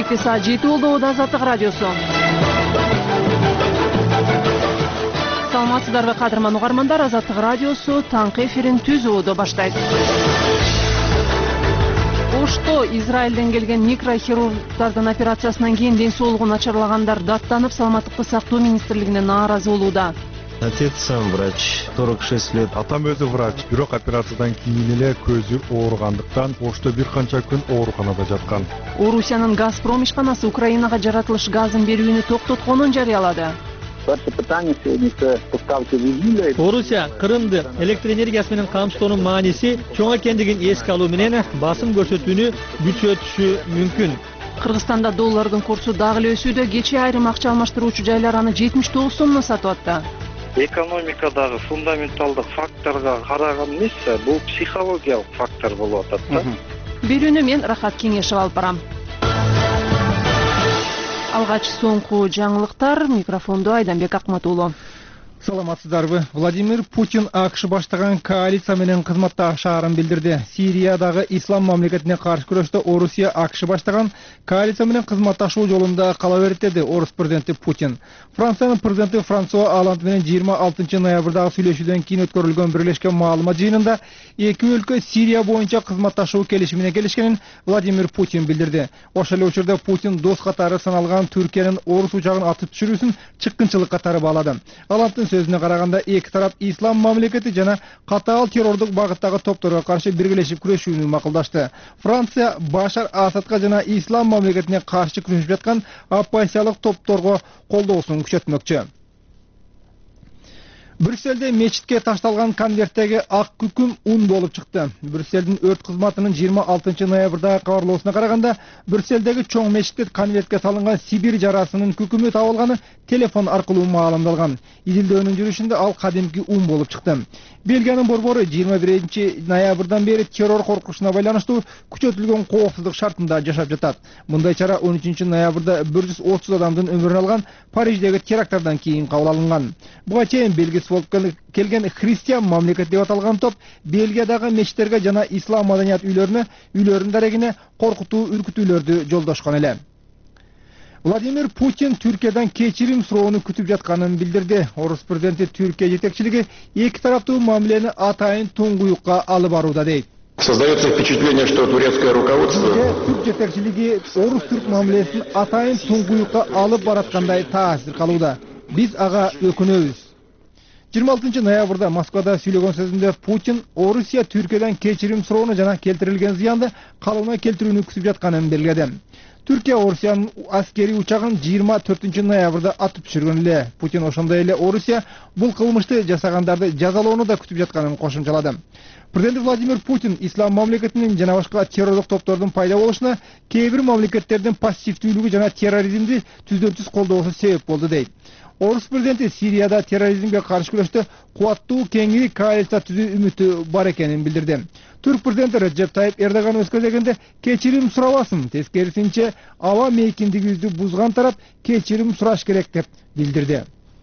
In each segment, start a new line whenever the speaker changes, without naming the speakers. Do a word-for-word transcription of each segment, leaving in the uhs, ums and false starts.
Чейки саат жети болду. Азаттык радиосу. Саламатсыздарбы кадырман угармандар, Азаттык радиосу таңкы эфирин түзүүдө баштайт. Ошто Израилден келген микрохирургдардын операциясынан кийин ден соолугу начарлагандар даттанып, саламаттыкты сактоо министрлигине нааразы болууда.
Отец сам врач, сорок шесть лет.
Атам өзү врач, бирок операциядан кийин эле көзү ооругандыктан Ошто бир канча күн ооруканада жаткан.
Орусиянын Газпром ишканасы Украинага жаратылыш газын берүүнү токтотконун жарыялады.
Орусия Кырымды электр энергиясы менен камсыздоонун мааниси чоң экендигин эске алуу менен басым көрсөтүүнү күчөтүшү мүмкүн.
Кыргызстанда доллардын курсу дагы эле өсүүдө. Кечээ айрым акча алмаштыруучу жайлар аны жетимиш тогуз сомдон сатып атты.
Экономикадагы фундаменталдык факторго караган эмес, бул психологиялык фактор болуп атат да.
Берүүнү мен Рахат Кеңешев алып барам. Алгач соңку жаңылыктар, микрофондо Айданбек Акматуулу.
Саламатсыздарбы. Владимир Путин АКШ баштаган коалиция менен кызматташаарын билдирди. Сириядагы ислам мамлекетине каршы күрөштө Орусия АКШ баштаган коалиция менен кызматташуу жолунда кала берет деди Орус президенти Путин. Франциянын президенти Франсуа Оланд менен жыйырма алтынчы ноябрдагы сүйлөшүүдөн кийин өткөрүлгөн бирлешкен маалымат жыйынында эки өлкө Сирия боюнча кызматташуу келишимине келишкенин Владимир Путин билдирди. Ошол эле учурда Путин дос катары саналган Түркиянын Орус учагын атып түшүрүүсүн чыккынчылык катары баалады. Оланддын сөзүнө караганда эки тарап ислам мамлекети жана катаал террордук багыттагы топторго каршы биргелешип күрөшүүнү макулдашты. Франция Башар Асадка жана ислам мамлекетине каршы күрөшүп жаткан оппозициялык топторго колдоосун күчөтмөкчү. Брюссельде мечитке ташталган конверттеги ак күкүм ун болуп чыкты. Брюссельдин өрт кызматынын жыйырма алтынчы ноябрдагы кабарлоосуна караганда, Брюссельдеги чоң мечитте конвертке салынган Сибирь жарасынын күкүмү табылганы телефон аркылуу маалымдалган. Изилдөөнүн жүрүшүндө ал кадимки ун болуп чыкты. Бельгиянын борбору жыйырма биринчи ноябрдан бери террор коркунучуна байланыштуу күчөтүлгөн коопсуздук шартында жашап жатат. Мындай чара он үчүнчү ноябрда бир жүз отуз адамдын өмүрүн алган Париждеги теракттардан кийин кабыл алынган. Буга чейин белгисиз болуп келген христиан мамлекет деп аталган топ Бельгиядагы мечиттерге жана ислам маданият үйлөрүнө, үйлөрүнүн дарегине коркутуу, үркүтүүлөрдү жолдошкон эле. Владимир Путин Түркиядан кечирим суроону күтүп жатканын билдирди. Орус президенти Түркия жетекчилиги эки тараптуу мамилени атайын туңгуюкка алып барууда дейт.
Создается впечатление, что турецкое руководство
Түрк жетекчилиги орус-түрк мамилесин атайын туңгуюкка алып бараткандай таасир калууда. Биз ага өкүнөбүз. жыйырма алтынчы ноябрда Москвада сүйлөгөн сөзүндө Путин Орусия Түркиядан кечирим суроону жана келтирилген зыянды калыбына келтирүүнү күтүп жатканын белгиледи. Түркия Орусиянын аскери учагын жыйырма төртүнчү ноябрда атып түшүргөн эле. Путин ошондой эле Орусия бул кылмышты жасагандарды жазалоону да күтүп жатканын кошумчалады. Президент Владимир Путин ислам мамлекетинин жана башка террорлук топтордун пайда болушуна кээ бир мамлекеттердин пассивдүүлүгү жана терроризмди түздөн-түз колдоосу себеп болду дейт. Орус президенти Сирияда терроризмге каршы күрөштө кубаттуу кеңири коалиция түзүү үмүтү бар экенин билдирди. Түрк президенти Реджеп Тайип Эрдоган өз кезегинде кечирим сурабасын, тескерисинче аба мейкиндигибизди бузган тарап кечирим сураш керек деп билдирди.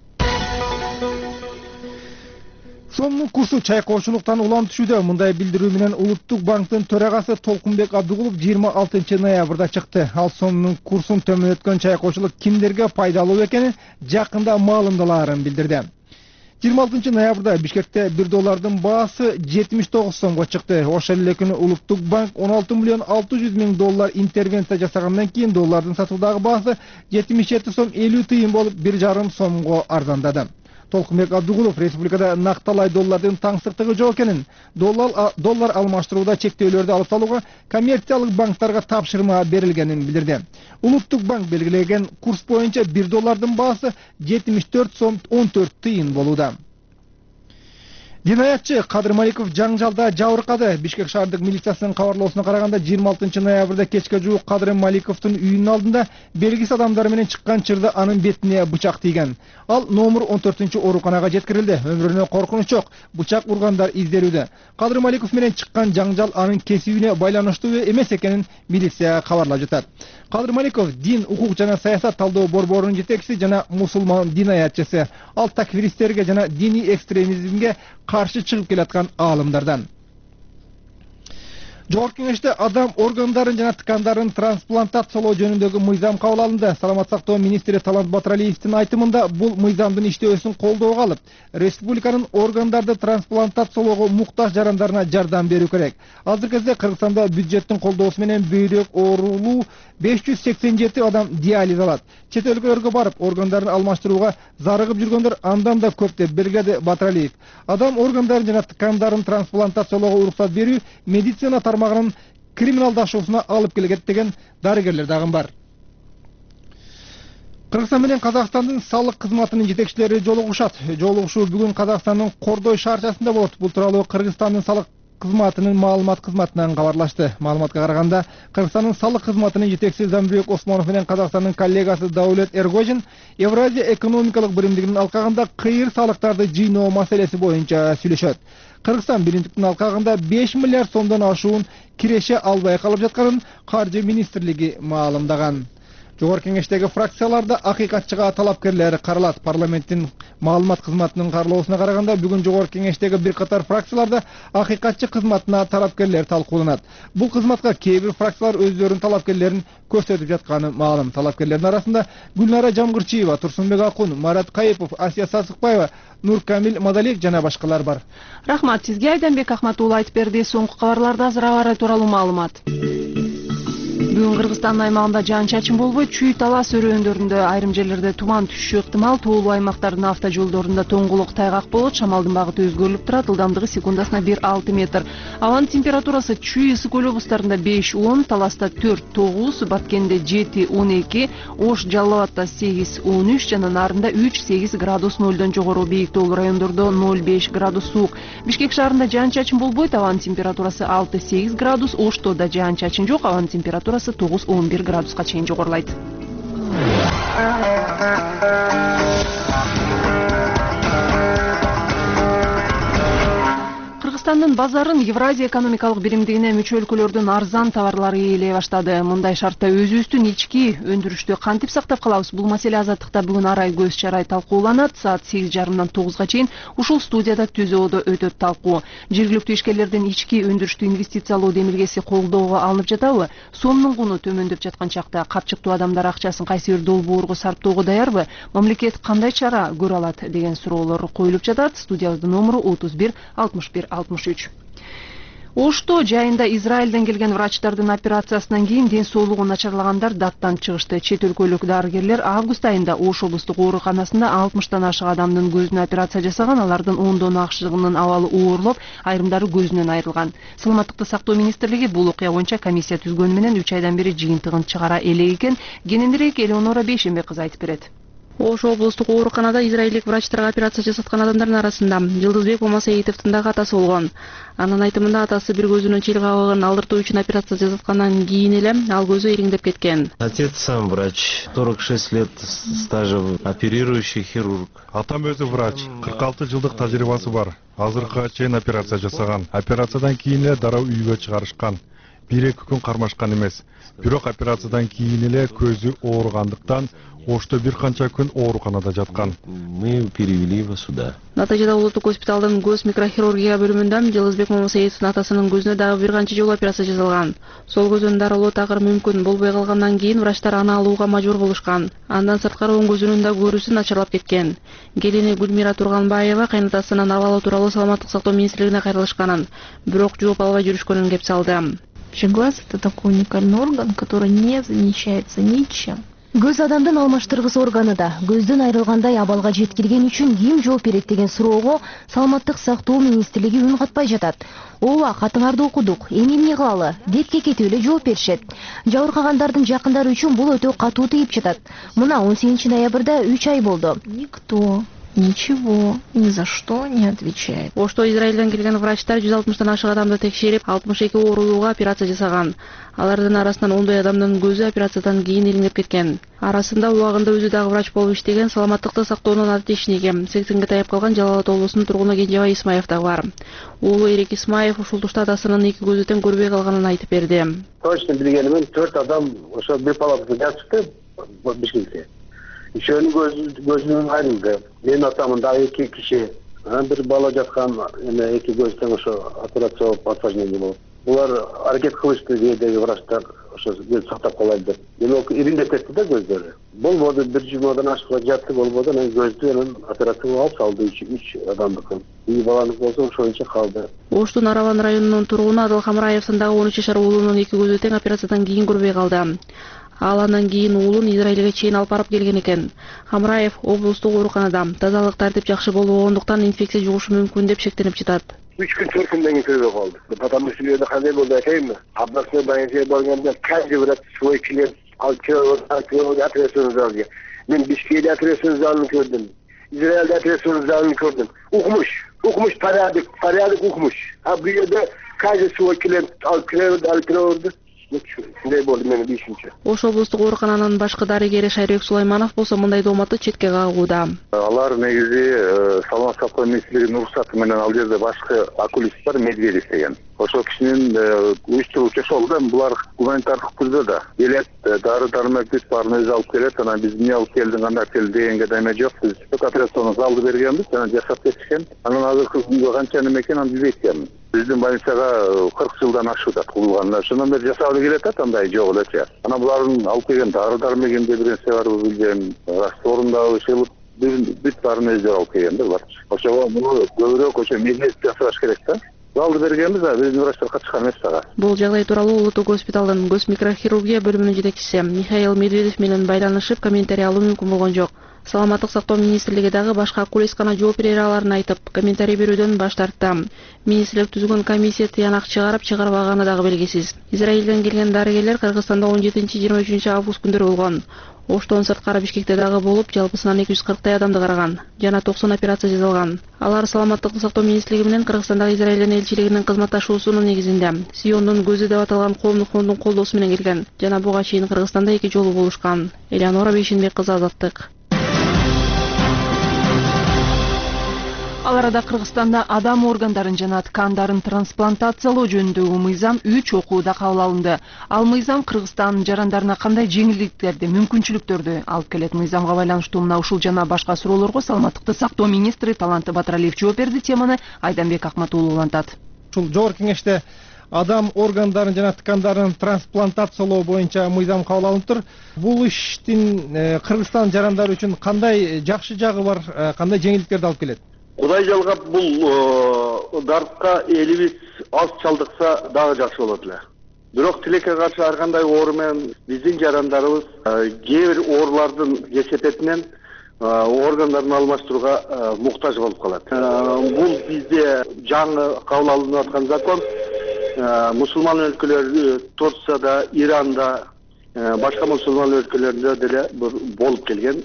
Сомдун курсу чайкоочулуктан улам түшүүдө. Мындай билдирүү менен Улуттук банктын төрагасы Толкунбек Абдыгулов жыйырма алтынчы ноябрда чыкты. Ал сомдун курсун төмөнөткөн чайкоочулук кимдерге пайдалуу экенин жакында маалымдалаарын билдирди. жыйырма алтынчы ноябрда Бишкекте бир доллардын баасы жетимиш тогуз сомго чыкты. Ошол эле күнү Улуттук банк он алты миллион алты жүз миң доллар интервенция жасагандан кийин доллардын сатуудагы баасы жетимиш жети сом элүү тыйын болуп бир жарым сомго арзандады. Толкунбек Абдыгулов республикада накталай доллардын таңсыктыгы жок экенин, доллар доллар алмаштырууда чектөөлөрдү алып салууга коммерциялык банктарга тапшырма берилгенин билдирди. Улуттук банк белгилеген курс боюнча бир доллардын баасы жетимиш төрт сом он төрт тыйын болууда. Динаятчы Кадыр Маликов жаңжалда жабыркады. Бишкек шаардык милициясынын кабарлоосуна караганда жыйырма алтынчы ноябрда кечке жуук Кадыр Маликовдун үйүнүн алдында белгисиз адамдар менен чыккан чырда анын бетине бычак тийген. Ал номер он төртүнчү ооруканага жеткирилди. Өмүрүнө коркунуч жок. Бычак ургандар изделүүдө. Кадыр Маликов менен чыккан жаңжал анын кесибине байланыштуу эмес экенин милиция кабарлап жатат. Кадыр Маликов дин, укук жана саясат талдоо борборунун жетекчиси жана мусулман динаятчысы. Ал такфиристтерге жана диний экстремизмге каршы чыгып келаткан аалымдардан. Жогорку Кеңеште адам органдарын жана ткандарын трансплантациялоо жөнүндөгү мыйзам кабыл алынды. Саламат сактоо министри Талант Батыралиевдин айтымында бул мыйзамдын иштөөсүн колдоого алып, республиканын органдарды трансплантациялоого муктаж жарандарына жардам берүү керек. Азыркы кезде Кыргызстанда бюджеттин колдоосу менен бүйрөк оорулуу беш жүз сексен жети адам диализ алат. Чет өлкөлөргө барып органдарын алмаштырууга зарыгып жүргөндөр андан да көп деп белгиледи Батыралиев. Адам органдарын жана ткандарын трансплантациялоого уруксат берүү медицина тармагынын криминалдашуусуна алып келет деген дарыгерлер дагы бар. Кыргызстан менен Казакстандын салык кызматынын жетекчилери жолугушат. Жолугушуу бүгүн Казакстандын Кордой шаарчасында болот. Бул тууралуу Кыргызстандын салык кызматынын маалымат кызматынан кабарлашты. Маалыматка караганда, Кыргызстандын салык кызматынын жетекчиси Замбек Осмонов менен Казакстандын коллегасы Даулет Эргожин Евразия экономикалык биримдигинин алкагында кыйыр салыктарды жыйноо маселеси боюнча сүйлөшөт. Кыргызстан биримдиктин алкагында беш миллиард сомдон ашуун киреше албай калып жатканын Каржы министрлиги маалымдаган. Жогорку Кеңештеги фракцияларда акыйкатчыга талапкерлер каралат. Парламенттин маалымат кызматынын кааралоосуна караганда, бүгүн Жогорку Кеңештеги бир катар фракцияларда акыйкатчы кызматына талапкерлер талкууланат. Бул кызматка кээ бир фракциялар өздөрүнүн талапкерлерин көрсөтүп жатканы маалым. Талапкерлердин арасында Гүлнара Жамгырчиева, Турсунбек Акун, Марат Кайыпов, Асия Сасыкбаева, Нуркамил Мадалиев жана башкалар бар.
Рахмат сизге, Айданбек Ахматулла айтып берди. Соңку кабарларда азыр аба ырайы тууралуу маалымат. Бүгүн Кыргызстандын аймагында жаан-чачын болбой, чүй талас өрөөндөрүндө айрым жерлерде туман түшүшү ыктымал. Тоолуу аймактардын автожолдорунда тоңголук тайгак болот. Шамалдын багыты өзгөрүлүп турат. Ылдамдыгы секундасына бир алты метр. Абанын температурасы чүй ысык көл облустарында беш он, Таласта төрт тогуз, Баткенде жети он эки, Ош Жалал Абадта сегиз он үч жана Нарында үч сегиз градус нөлдөн жогору. Бийик тоолуу райондордо ноль беш градус суук. Бишкек шаарында жаан-чачын болбойт. Абанын температурасы алты сегиз градус. Ошто да жаан-чачын жок. Абанын температурасы тогуз он бир градуска чейин жогорулайт. Кыргызстандын базарын Евразия экономикалык биримдигине мүчө өлкөлөрдүн арзан товарлары ээлей баштады. Мындай шартта өзүбүздүн ички өндүрүштү кантип сактап калабыз? Бул маселе Азаттыкта бүгүн арай көз чарай талкууланат. Саат сегиз жарымдан тогузга чейин ушул студияда түзөөдө өтөт талкуу. Жергиликтүү ишкерлердин ички өндүрүштү инвестициялоо демилгеси колдоого алынып жатабы? Сомдун куну төмөндөп жаткан чакта капчыктуу адамдар акчасын кайсы бир долбоорго сарптоого даярбы? Мамлекет кандай чара көрө алат деген суроолор коюлуп жатат. Студиябыздын номеру отуз бир алтымыш бир алтымыш үч. Ошто жайында Израилден келген врачтардын операциясынан кийин ден соолугу начарлагандар даттан чыгышты. Чет өлкөлүк дарыгерлер август айында Ош облустук ооруканасында алтымыштан ашык адамдын көзүнө операция жасаган. Алардын ондон акшыгынын абалы оорлоп, айрымдары көзүнөн айрылган. Саламаттыкты сактоо министрлиги бул окуя боюнча комиссия түзгөнү менен үч айдан бери жыйынтыгын чыгара элек экен. Кененирээк Элеонора Бейшембек кызы айтып берет.
Ош облустук ооруканада израилдик врачтарга операция жасаткан адамдардын арасында Жылдызбек Момасеитовдун дагы атасы болгон. Анын айтымында атасы бир көзүнөн чил кабыгын алдыртуу үчүн операция жасаткандан кийин эле ал көзү ириңдеп кеткен.
Отец сам врач, сорок шесть лет стажа, оперирующий хирург.
Атам өзү врач, кырк алты жылдык тажрыйбасы бар. Азыркыга чейин операция жасаган. Операциядан кийин эле дароо үйгө чыгарышкан. бир эки күн кармашкан эмес. Бирок операциядан кийин эле көзү ооругандыктан Ошто бир канча күн ооруканада жаткан.
Мы перевели его сюда.
Натыйжада улуттук госпиталдын көз микрохирургия бөлүмүндө Жылдызбек Момосеитовдун атасынын көзүнө дагы бир канча жолу операция жасалган. Сол көзүн дарылоо такыр мүмкүн болбой калгандан кийин врачтар аны алууга мажбур болушкан. Андан сырткары оң көзүнүн да көрүүсү начарлап кеткен. Келини Гүлмира Турганбаева кайнатасынын абалы тууралуу Саламаттык сактоо министрлигине кайрылышканын, бирок жооп албай жүрүшкөнүн кеп салды.
Глаз — это такой уникальный орган, который не замещается ничем.
Көз адамдын алмаштыргыс органы да көздөн айрылгандай абалга жеткирген үчүн ким жооп берет деген суроого Саламаттык сактоо министрлиги үн катпай жатат. Ооба, катыңарды окудук, эми эмне кылалы деп кекетип эле жооп беришет. Жабыркагандардын жакындары үчүн бул өтө катуу тийип жатат. Мына он сегизинчи ноябрда үч ай болду.
Никто ничего ни за что не отвечает.
Ошто Израилден келген врачтар жүз алтымыштан ашык адамды текшерип, алтымыш эки оорулууга операция жасаган. Алардын арасынан ондой адамдын көзү операциядан кийин илиңдеп кеткен. Арасында убагында өзү дагы врач болуп иштеген Саламаттыкты сактоонун атишниги сексенге таяп калган Жалал Абад облусунун тургуну Кенжебай Исмаев дагы бар. Уулу Эрик Исмаев ушул тушта атасынын эки көзү тең көрбөй калганын айтып берди.
Точно билгенимен төрт адам ошо бир палатада жатышты Бишкекте. Үшөөнүн көзү көзүнөн айрылды. Менин атамын дагы эки киши, бир бала жаткан, эме эки көз тең ошо операция болуп отвождение болуп. булар аракет кылышты кээдеги врачтар ошо көз сактап калайлы деп. Демек ириндеп кетти да көздөрү. Болбоду, бир жумадан ашып жатты, болбоду, анан көздү анан операция алып салды үч адамдыкын. Бир баланык болсо ошончо калды.
Оштун Араван районунун тургуну Адыл Хамраевдин дагы он үч жашар уулунун эки көзү тең операциядан кийин көрбөй калды. Ал андан кийин уулун Израилге чейин алып барып келген экен. Хамраев облустук ооруканада тазалык тартип жакшы болбогондуктан инфекция жугушу мүмкүн деп шектенип жатат.
Üç gün төрт күндөн кийин көрбөй калды. Потому что жерде кандай болду айтайынбы? Абдасына баягы болгондо каждый врач свой клиент алып келип, операция залга. Мен Бишкекте операция залын көрдүм. Израилде операция залын көрдүм. Укмуш, укмуш порядок, порядок укмуш. А бу жерде каждый свой клиент алып келип, алып келип. Шундай болду менин бишинчи.
Ош облустук оорукананын башкы дарыгери Шайрек Сулайманов болсо мындай дооматты четке кагууда.
Алар негизи саламаттык сактоо министрлигинин уруксаты менен ал жерде башкы окулист бар, Медведев деген. Ошол кишинин уюштуруучу ошол да, булар гуманитардык түрдө да келет, дары дармек бүт баарын өзү алып келет, анан биз эмне алып келдиң, кандай келди дегенге да эме жок. Биз операционун залды бергенбиз, анан жашап кетишкен. Анан азыркы күнгө канча неме экенин аны билбейт экенмин. Биздин больницага кырк жылдан ашууда курулган. Ошондон бери жасалып келет атат, андай жок элечи. Анан булардын алып келген дары дармегинде бир нерсе барбы билбейм. Растворундагы ишелип бүт баарын өздөрү алып келген да булар. Ошого муну көбүрөөк ошо медицинист жасаш керек да. Залды бергенбиз, а биздин врачтар катышкан эмес дагы.
Бул жагдай тууралуу Улуттук госпиталдын көз микрохирургия бөлүмүнүн жетекчиси Михаил Медведев менен байланышып комментарий алуу мүмкүн болгон жок. Саламаттык сактоо министрлиги дагы башка окулисткана жооп бере аларын айтып, комментарий берүүдөн баш тартты. Министрлик түзүлгөн комиссия тыянак чыгарып чыгарбаганы дагы белгисиз. Израилден келген дарыгерлер Кыргызстанда он жетинчи жыйырма үчүнчү август күндөрү болгон. Оштон сырткары Бишкекте дагы болуп, жалпысынан эки жүз кырктай адамды караган жана токсон операция жасалган. Алар саламаттык сактоо министрлиги менен Кыргызстандагы Израилдин элчилигинин кызматташуусунун негизинде Сиондун көзү деп аталган коомдук фондун колдоосу менен келген жана буга чейин Кыргызстанда эки жолу болушкан. Элеонора Бейшенбек кызы, Азаттык.
Ал арада Кыргызстанда адам органдарын жана ткандарын трансплантациялоо жөнүндөгү мыйзам үч окууда кабыл алынды. Ал мыйзам Кыргызстандын жарандарына кандай жеңилдиктерди, мүмкүнчүлүктөрдү алып келет? Мыйзамга байланыштуу мына ушул жана башка суроолорго саламаттыкты сактоо министри Таланты Батыралиев жооп берди. Теманы Айданбек Акматуулу улантат.
Ушул жогорку кеңеште адам органдарын жана ткандарын трансплантациялоо боюнча мыйзам кабыл алынып. Бул иштин Кыргызстан жарандары үчүн кандай жакшы жагы бар, кандай жеңилдиктерди алып келет?
Кудай жалгап бул дартка элибиз аз чалдыкса дагы жакшы болот эле. Бирок тилекке каршы ар кандай оору менен биздин жарандарыбыз кээ бир оорулардын кесепетинен органдарын алмаштырууга муктаж болуп калат. Бул бизде жаңы кабыл алынып аткан закон. Мусулман өлкөлөр Турцияда, Иранда, башка мусулман өлкөлөрүндө деле болуп келген.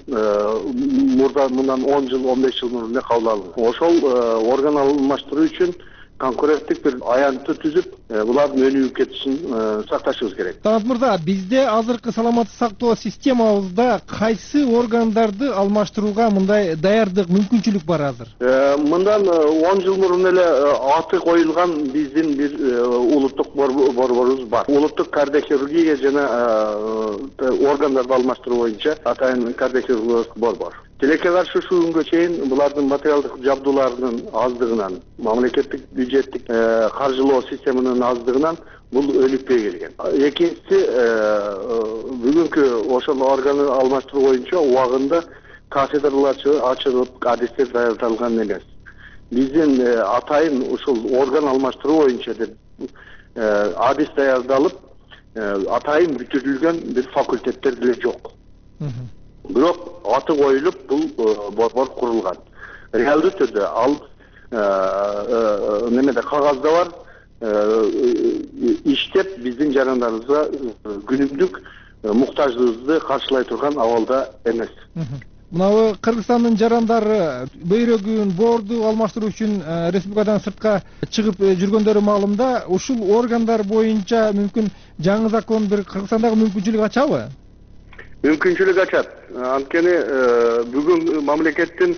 Мурда мындан он жыл, он беш жыл мурун эле кабыл алынган. Ошол орган алмаштыруу үчүн конкуренттик бир аянтты түзүп, булардын өнүгүп кетишин сакташыбыз керек.
Талант мырза, бизде азыркы саламаттык сактоо системабызда кайсы органдарды алмаштырууга мындай даярдык, мүмкүнчүлүк бар азыр?
Мындан он жыл мурун эле аты коюлган биздин бир улуттук борборубуз бар. Улуттук кардиохирургия жана органдарды алмаштыруу боюнча атайын кардиохирургиялык борбор. Тилекке каршы ушул күнгө чейин булардын материалдык жабдууларынын аздыгынан, мамлекеттик бюджеттик каржылоо системанын аздыгынан бул өнүкпөй келген. Экинчиси, бүгүнкү ошол органды алмаштыруу боюнча убагында кафедралар ачылып, адистер даярдалган эмес. Биздин атайын ушул орган алмаштыруу боюнча деп адис даярдалып, атайын бүтүрүлгөн бир факультеттер деле жок. Бирок аты коюлуп бул борбор курулган. Реалдуу түрдө ал немеде кагазда бар, иштеп биздин жарандарыбызга күнүмдүк муктаждыгыбызды каршылай турган абалда эмес.
Мына Кыргызстандын жарандары бөйрөгүн, боорду алмаштыруу үчүн республикадан сыртка чыгып жүргөндөрү маалымда, ушул органдар боюнча мүмкүн жаңы закон бир Кыргызстандагы мүмкүнчүлүк ачабы?
Мүмкүнчүлүк ачат. Анткени бүгүн мамлекеттин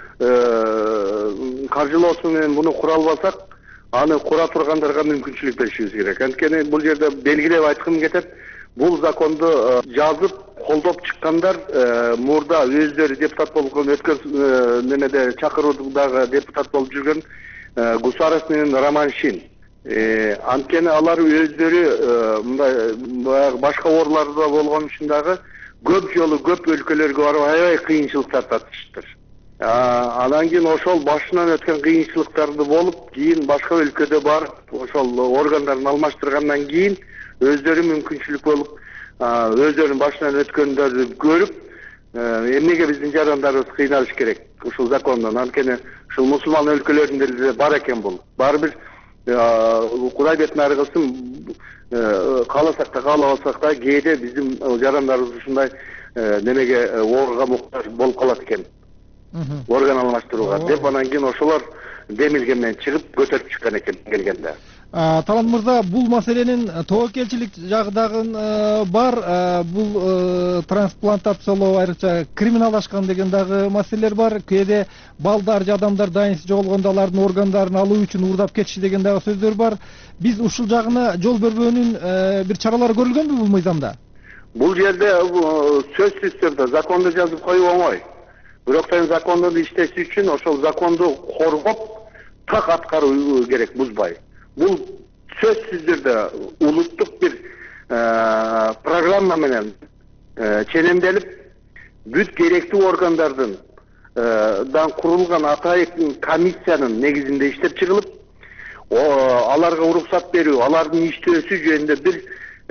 каржылоосу менен муну кура албасак, аны кура тургандарга мүмкүнчүлүк беришибиз керек. Анткени бул жерде белгилеп айткым кетет, бул законду жазып, колдоп чыккандар мурда өздөрү депутат болгон өткөн немеде чакыруудагы депутат болуп жүргөн Гусаров менен Роман Шин. Анткени алар өздөрү мындай баягы башка орларда болгон үчүн дагы көп жолу көп өлкөлөргө барып аябай кыйынчылыктар татышыптыр. Анан кийин ошол башынан өткөн кыйынчылыктарды болуп, кийин башка өлкөдө барып, ошол органдарын алмаштыргандан кийин өздөрү мүмкүнчүлүк болуп, өздөрүнүн башынан өткөндөрдү көрүп, эмнеге биздин жарандарыбыз кыйналыш керек ушул закондон. Анткени ушул мусулман өлкөлөрүндө эле бар экен бул. Баары бир Кудай бетин ары кылсын, кааласак да каалабасак да кээде биздин жарандарыбыз ушундай немеге оорга муктаж болуп калат экен. Орган алмаштырууга деп, анан кийин ошолор демилген менен чыгып көтөрүп чыккан экен келгенде.
Талант мырза, бул маселенин тобокелчилик жагы дагы бар. Бул трансплантациялоо айрыкча криминалдашкан деген дагы маселелер бар. Кээде балдар же адамдар дайынсыз жоголгондо алардын органдарын алуу үчүн уурдап кетиши деген дагы сөздөр бар. Биз ушул жагына жол бербөөнүн бир чаралары көрүлгөнбү бул мыйзамда?
Бул жерде сөзсүз түрдө законду жазып коюу оңой. Бирок законду иштеши үчүн ошол законду коргоп, так аткаруу керек, бузбай. Бул сөзсүз түрдө улуттук бир программа менен ченемделип, бүт керектүү органдардын дан курулган атайын комиссиянын негизинде иштеп чыгылып, аларга уруксат берүү, алардын иштөөсү жөнүндө бир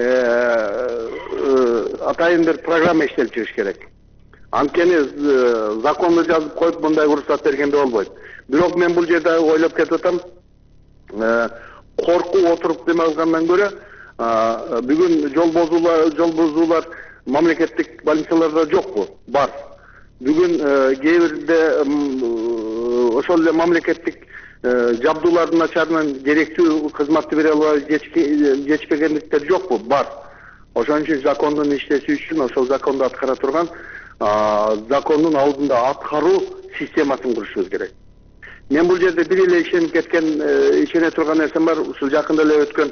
атайын бир программа иштелип чыгыш керек. Анткени законду жазып коюп, мындай уруксат бергенде болбойт. Бирок мен бул жерде ойлоп кетип атам, коркуу отуруп деме алгандан көрө, бүгүн жол бозуулар, жол бузуулар мамлекеттик больницаларда жокпу? Бар. Бүгүн кээ бирде ошол эле мамлекеттик жабдуулардын начарынан керектүү кызматты бере албай жетишпегендиктер жокпу? Бар. Ошон үчүн закондун иштеши үчүн ошол законду аткара турган закондун алдында аткаруу системасын курушубуз керек. Мен бул жерде бир эле ишенип кеткен, ишене турган нерсем бар. Ушул жакында эле өткөн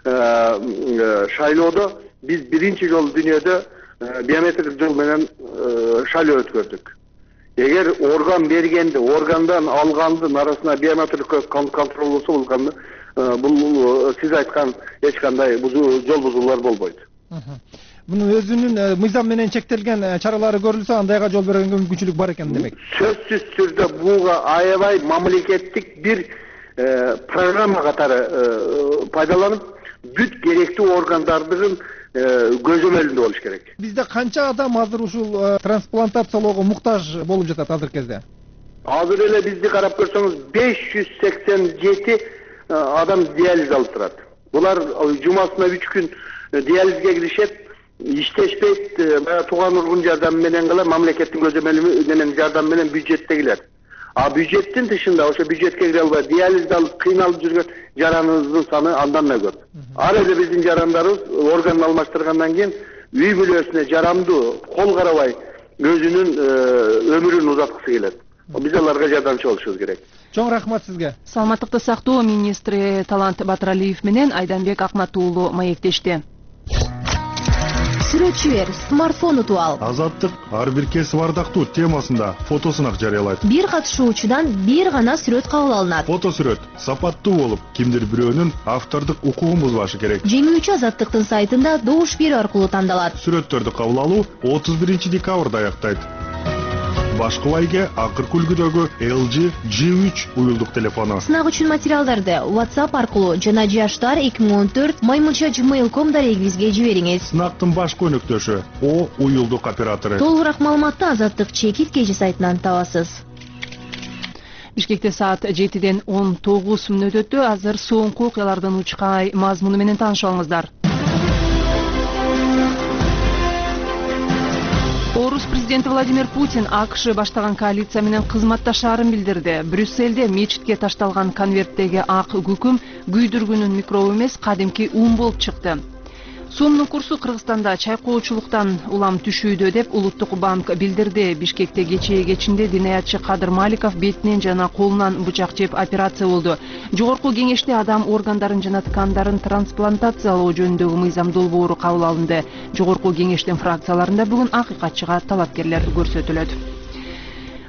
шайлоодо биз биринчи жолу дүйнөдө биометрик жол менен шайлоо өткөрдүк. Эгер орган бергенди, органдан алгандын арасына биометрик контрол болсо, бул сиз айткан эч кандай жол бузуулар болбойт.
Мунун өзүнүн мыйзам менен чектелген чаралары көрүлсө, андайга жол бергенге мүмкүнчүлүк бар экен демек.
Сөзсүз түрдө буга аябай мамлекеттик бир программа катары пайдаланып, бүт керектүү органдардын көзөмөлүндө болуш керек.
Бизде канча адам азыр ушул трансплантациялоого муктаж болуп жатат азыркы кезде?
Азыр эле бизди карап көрсөңүз беш жүз сексен жети адам диализ алып турат. Булар жумасына үч күн диализге киришет, иштешпейт, баягы тууган ургун жардамы менен гана мамлекеттин көзөмөлү менен жардам менен бюджеттегилер. А бюджеттин тышында ошо бюджетке кире албай диализ алып кыйналып жүргөн жараныбыздын саны андан да көп. Ар эле биздин жарандарыбыз орган алмаштыргандан кийин үй бүлөсүнө жарамдуу, кол карабай өзүнүн өмүрүн узаткысы келет. Биз аларга жардамчы болушубуз керек.
Чоң рахмат сизге.
Саламаттыкты сактоо министри Талант Батыралиев менен Айданбек Акмат уулу маектешти.
Сүрөтчү бер, смартфон утуп ал.
Азаттык ар бир кесип ардактуу темасында фотосунак жарыялайт.
Бир катышуучудан бир гана сүрөт кабыл алынат.
Фото сүрөт сапаттуу болуп, кимдир бирөөнүн автордук укугун бузбашы керек.
Жеңүүчү Азаттыктын сайтында добуш берүү аркылуу тандалат.
Сүрөттөрдү кабыл алуу отуз биринчи декабрда аяктайт. Башкы байге акыркы үлгүдөгү эл джи джи үч уюлдук телефону.
Сынак үчүн материалдарды WhatsApp аркылуу жана жаштар эки миң он төрт маймылча gmail точка ком дарегибизге жибериңиз.
Сынактын башкы өнөктөшү О уюлдук оператору.
Толугураак маалыматты Азаттык чекит кежи сайтынан табасыз.
Бишкекте саат жетиден он тогуз мүнөт өтү. Азыр соңку окуялардын учкай мазмуну менен таанышып алыңыздар. Орус президенти Владимир Путин АКШ баштаган коалиция менен кызматташаарын билдирди. Брюссельде мечитке ташталган конверттеги ак күкүм күйдүргүнүн микробу эмес, кадимки ун болуп чыкты. Сомдун курсу Кыргызстанда чайкоочулуктан улам түшүүдө деп Улуттук банк билдирди. Бишкекте кечээ кечинде динаятчы Кадыр Маликов бетинен жана колунан бычак жеп операция болду. Жогорку кеңеште адам органдарын жана ткандарын трансплантациялоо жөнүндөгү мыйзам долбоору кабыл алынды. Жогорку кеңештин фракцияларында бүгүн акыйкатчыга талапкерлер көрсөтүлөт.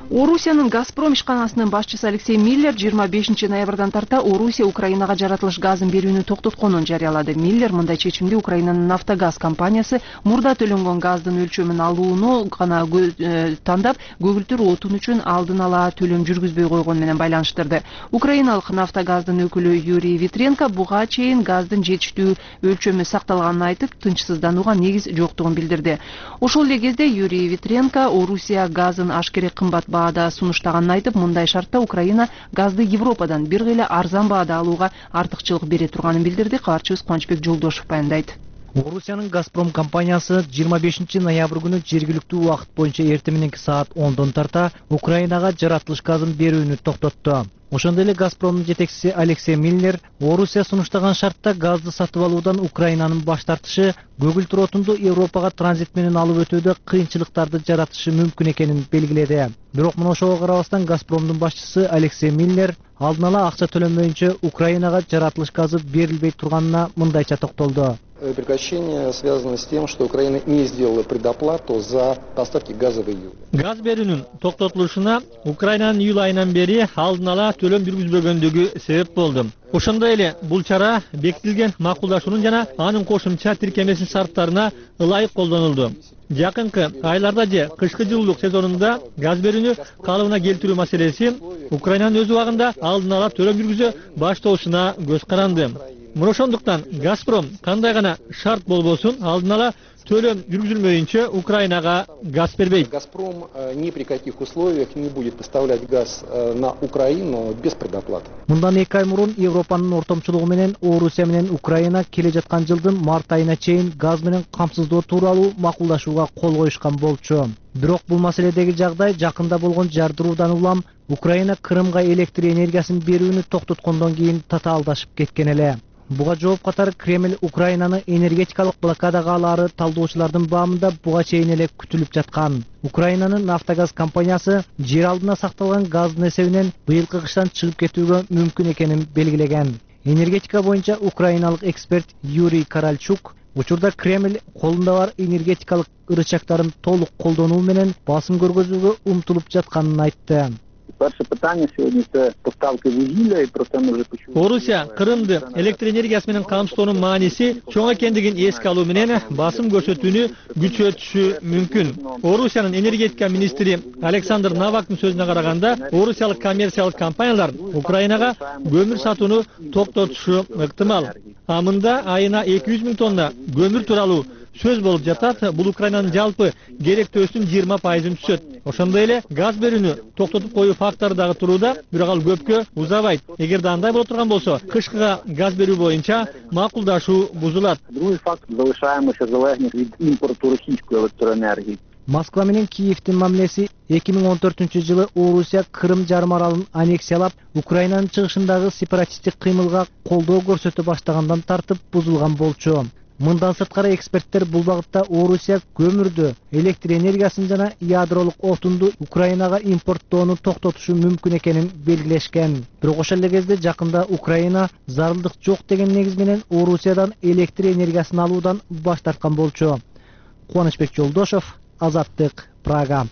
Орусиянын Газпром ишканасынын башчысы Алексей Миллер жыйырма бешинчи ноябрдан тарта Орусия Украинага жаратылыш газын берүүнү токтотконун жарыялады. Миллер мындай чечимди Украинанын Нафтогаз компаниясы мурда төлөнгөн газдын өлчөмүн алууну гана тандап, көгүлтүр отун үчүн алдын ала төлөм жүргүзбөй койгону менен байланыштырды. Украиналык Нафтогаздын өкүлү Юрий Витренко буга чейин газдын жетиштүү өлчөмү сакталганын айтып, тынчсызданууга негиз жоктугун билдирди. Ошол эле кезде Юрий Витренко Орусия газын ашкере кымбат баада сунуштаганын айтып, мындай шартта Украина газды Европадан бир кыйла арзан баада алууга артыкчылык бере турганын билдирди. Кабарчыбыз Кубанычбек Жолдошов баяндайт.
Орусиянын Газпром компаниясы жыйырма бешинчи ноябрь күнү жергиликтүү убакыт боюнча эртең мененки саат ондон тарта Украинага жаратылыш газын берүүнү токтотту. Ошондой эле Газпромдун жетекчиси Алексей Миллер Орусия сунуштаган шартта газды сатып алуудан Украинанын баш тартышы көгүлтүр отунду Европага транзит менен алып өтүүдө кыйынчылыктарды жаратышы мүмкүн экенин белгиледи. Бирок мына ошого карабастан Газпромдун башчысы Алексей Миллер алдын ала акча төлөнбөйүнчө Украинага жаратылыш газы берилбей турганына мындайча токтолду.
Прекращение связано с тем, что Украина не сделала предоплату за поставки газа в июле.
Газ берүүнүн токтотулушуна Украинанын июль айынан бери алдын ала төлөм жүргүзбөгөндүгү себеп болду. Ошондой эле бул чара бекитилген макулдашуунун жана анын кошумча тиркемесинин шарттарына ылайык колдонулду. Жакынкы айларда же кышкы жылуулук сезонунда газ берүүнү калыбына келтирүү маселеси Украинанын өз убагында алдын ала төлөм жүргүзө баштоосуна көз каранды. Ошондуктан Газпром кандай гана шарт болбосун алдын ала төлөм жүргүзүлмөйүнчө Украинага газ бербейт.
Газпром ни при каких условиях не будет поставлять газ на Украину без предоплаты.
Мындан эки ай мурун Европанын ортомчулугу менен Орусия менен Украина келе жаткан жылдын март айына чейин газ менен камсыздоо тууралуу макулдашууга кол коюшкан болчу. Бирок бул маселедеги жагдай жакында болгон жардыруудан улам Украина Крымга электр энергиясын берүүнү токтоткондон кийин татаалдашып кеткен эле. Буга жооп катары Кремль Украинаны энергетикалык блокадага алаары талдоочулардын баамында буга чейин эле күтүлүп жаткан. Украинанын Нафтогаз компаниясы жер алдына сакталган газдын эсебинен быйылкы кыштан чыгып кетүүгө мүмкүн экенин белгилеген. Энергетика боюнча украиналык эксперт Юрий Каральчук учурда Кремль колунда бар энергетикалык ырычактарын толук колдонуу менен басым көргөзүүгө умтулуп жатканын айтты.
Перше питання сьогодні це поставки вугілля, і про це ми вже почули.
Орусия Крымды электр энергиясы менен камсыздоонун мааниси чоң экендигин эске алуу менен басым көрсөтүүнү күчөтүшү мүмкүн. Орусиянын энергетика министри Александр Навактын сөзүнө караганда, орусиялык коммерциялык компаниялар Украинага көмүр сатууну токтотушу ыктымал. А мында айына эки жүз миң тонна көмүр тууралуу сөз болуп жатат. Бул Украинанын жалпы керектөөсүнүн жыйырма пайызын түшөт. Ошондой эле газ берүүнү токтотуп коюу фактору дагы турууда, бирок ал көпкө узабайт. Эгерде андай боло турган болсо, кышкыга газ берүү боюнча макулдашуу бузулат.
Другой факт, залишаемся залежни від імпорту російської електроенергії.
Москва менен Киевдин мамилеси эки миң он төртүнчү жылы Орусия Крым жарым аралын аннексиялап, Украинанын чыгышындагы сепаратисттик кыймылга колдоо көрсөтө баштагандан тартып бузулган болчу. Мындан сырткары эксперттер бул багытта Орусия көмүрдү, электр энергиясын жана ядролук отунду Украинага импорттоону токтотушу мүмкүн экенин белгилешкен. Бирок ошол эле кезде жакында Украина зарылдык жок деген негиз менен Орусиядан электр энергиясын алуудан баш тарткан болчу. Кубанычбек Жолдошов, Азаттык, Прага.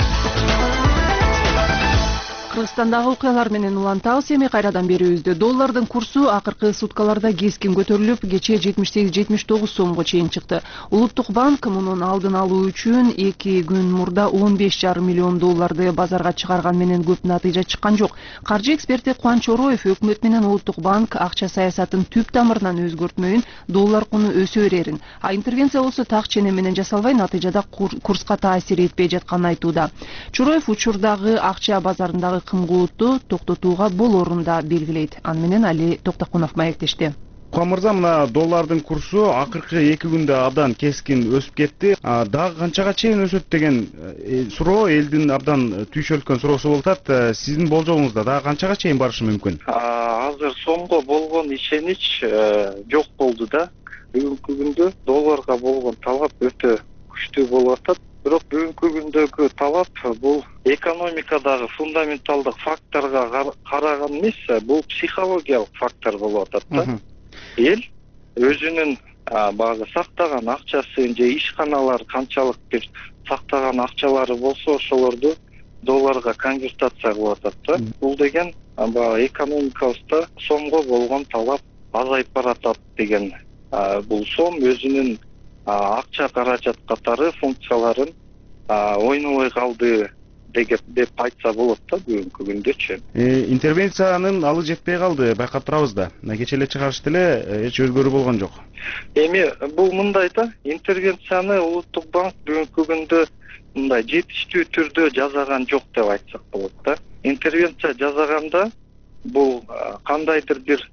Кыргызстандагы окуялар менен улантабыз. Эми кайрадан берүүбүздө доллардын курсу акыркы суткаларда кескин көтөрүлүп, кечээ жетимиш сегиз жетимиш тогуз сомго чейин чыкты. Улуттук банк мунун алдын алуу үчүн эки күн мурда он беш жарым миллион долларды базарга чыгарган менен көп натыйжа чыккан жок. Каржы эксперти Кубаныч Чороев өкмөт менен Улуттук банк акча саясатын түп тамырынан өзгөртмөйүн, доллар куну өсө берерин. А интервенция болсо так ченем менен жасалбай, натыйжада курска таасир этпей жатканын айтууда. Чороев учурдагы акча базарындагы кымгуулукту токтотууга болорун да белгилейт. Аны менен Али Токтокунов маектешти.
Куан мырза, мына доллардын курсу акыркы эки күндө абдан кескин өсүп кетти. Дагы канчага чейин өсөт деген суроо элдин абдан түйшөлткөн суроосу болуп атат. Сиздин болжоуңузда дагы канчага чейин барышы мүмкүн?
Азыр сомго болгон ишенич жок болду да. Бүгүнкү күндө долларга болгон талап өтө күчтүү болуп атат. Бирок бүгүнкү күндөгү талап бул экономикадагы фундаменталдык факторго караган эмес, бул психологиялык фактор болуп атат да. Эл өзүнүн баягы сактаган акчасын же ишканалар канчалык бир сактаган акчалары болсо, ошолорду долларга конвертация кылып атат да. Бул деген баягы экономикабызда сомго болгон талап азайып баратат деген. Бул сом өзүнүн акча каражат катары функцияларын ойнобой калды деп айтса болот да бүгүнкү күндөчү.
Интервенциянын алы жетпей калды, байкап турабыз да. Кечээ эле чыгарышты эле эч өзгөрүү болгон жок.
Эми бул мындай да, интервенцияны Улуттук банк бүгүнкү күндө мындай жетиштүү түрдө жасаган жок деп айтсак болот да. Интервенция жасаганда бул кандайдыр бир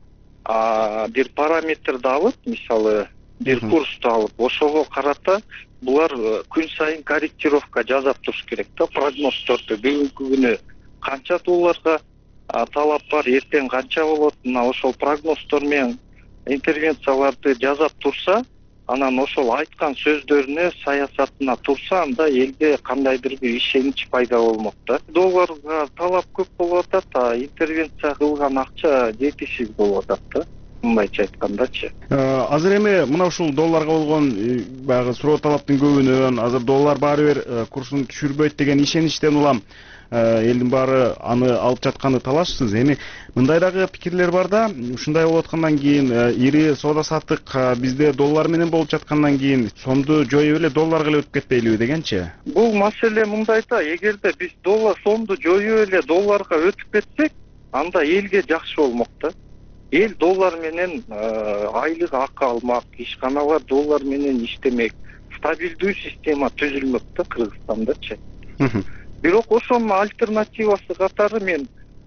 бир параметрди алып, мисалы бир курсту алып, ошого карата булар күн сайын корректировка жасап туруш керек да, прогнозторду. Бүгүнкү күнү канча долларга талап бар, эртең канча болот, мына ошол прогноздор менен интервенцияларды жасап турса, анан ошол айткан сөздөрүнө, саясатына турса, анда элде кандайдыр бир ишенич пайда болмок да. Долларга талап көп болуп атат, а интервенция кылган акча жетишсиз болуп атат да. Мындайча айткандачы.
Азыр эми мына ушул долларга болгон баягы суроо талаптын көбүнөн азыр доллар баары бир курсун түшүрбөйт деген ишеничтен улам элдин баары аны алып жатканы талашсыз. Эми мындай дагы пикирлер бар да, ушундай болуп аткандан кийин ири соода саттык бизде доллар менен болуп жаткандан кийин сомду жоюп эле долларга эле өтүп кетпейлиби дегенчи.
Бул маселе мындай да, эгерде биз доллар сомду жоюп эле долларга өтүп кетсек, анда элге жакшы болмок да. Эл доллар менен айлык акы алмак, ишканалар доллар менен иштемек, стабилдүү система түзүлмөк да Кыргызстандачы. Бирок ошонун альтернативасы катары мен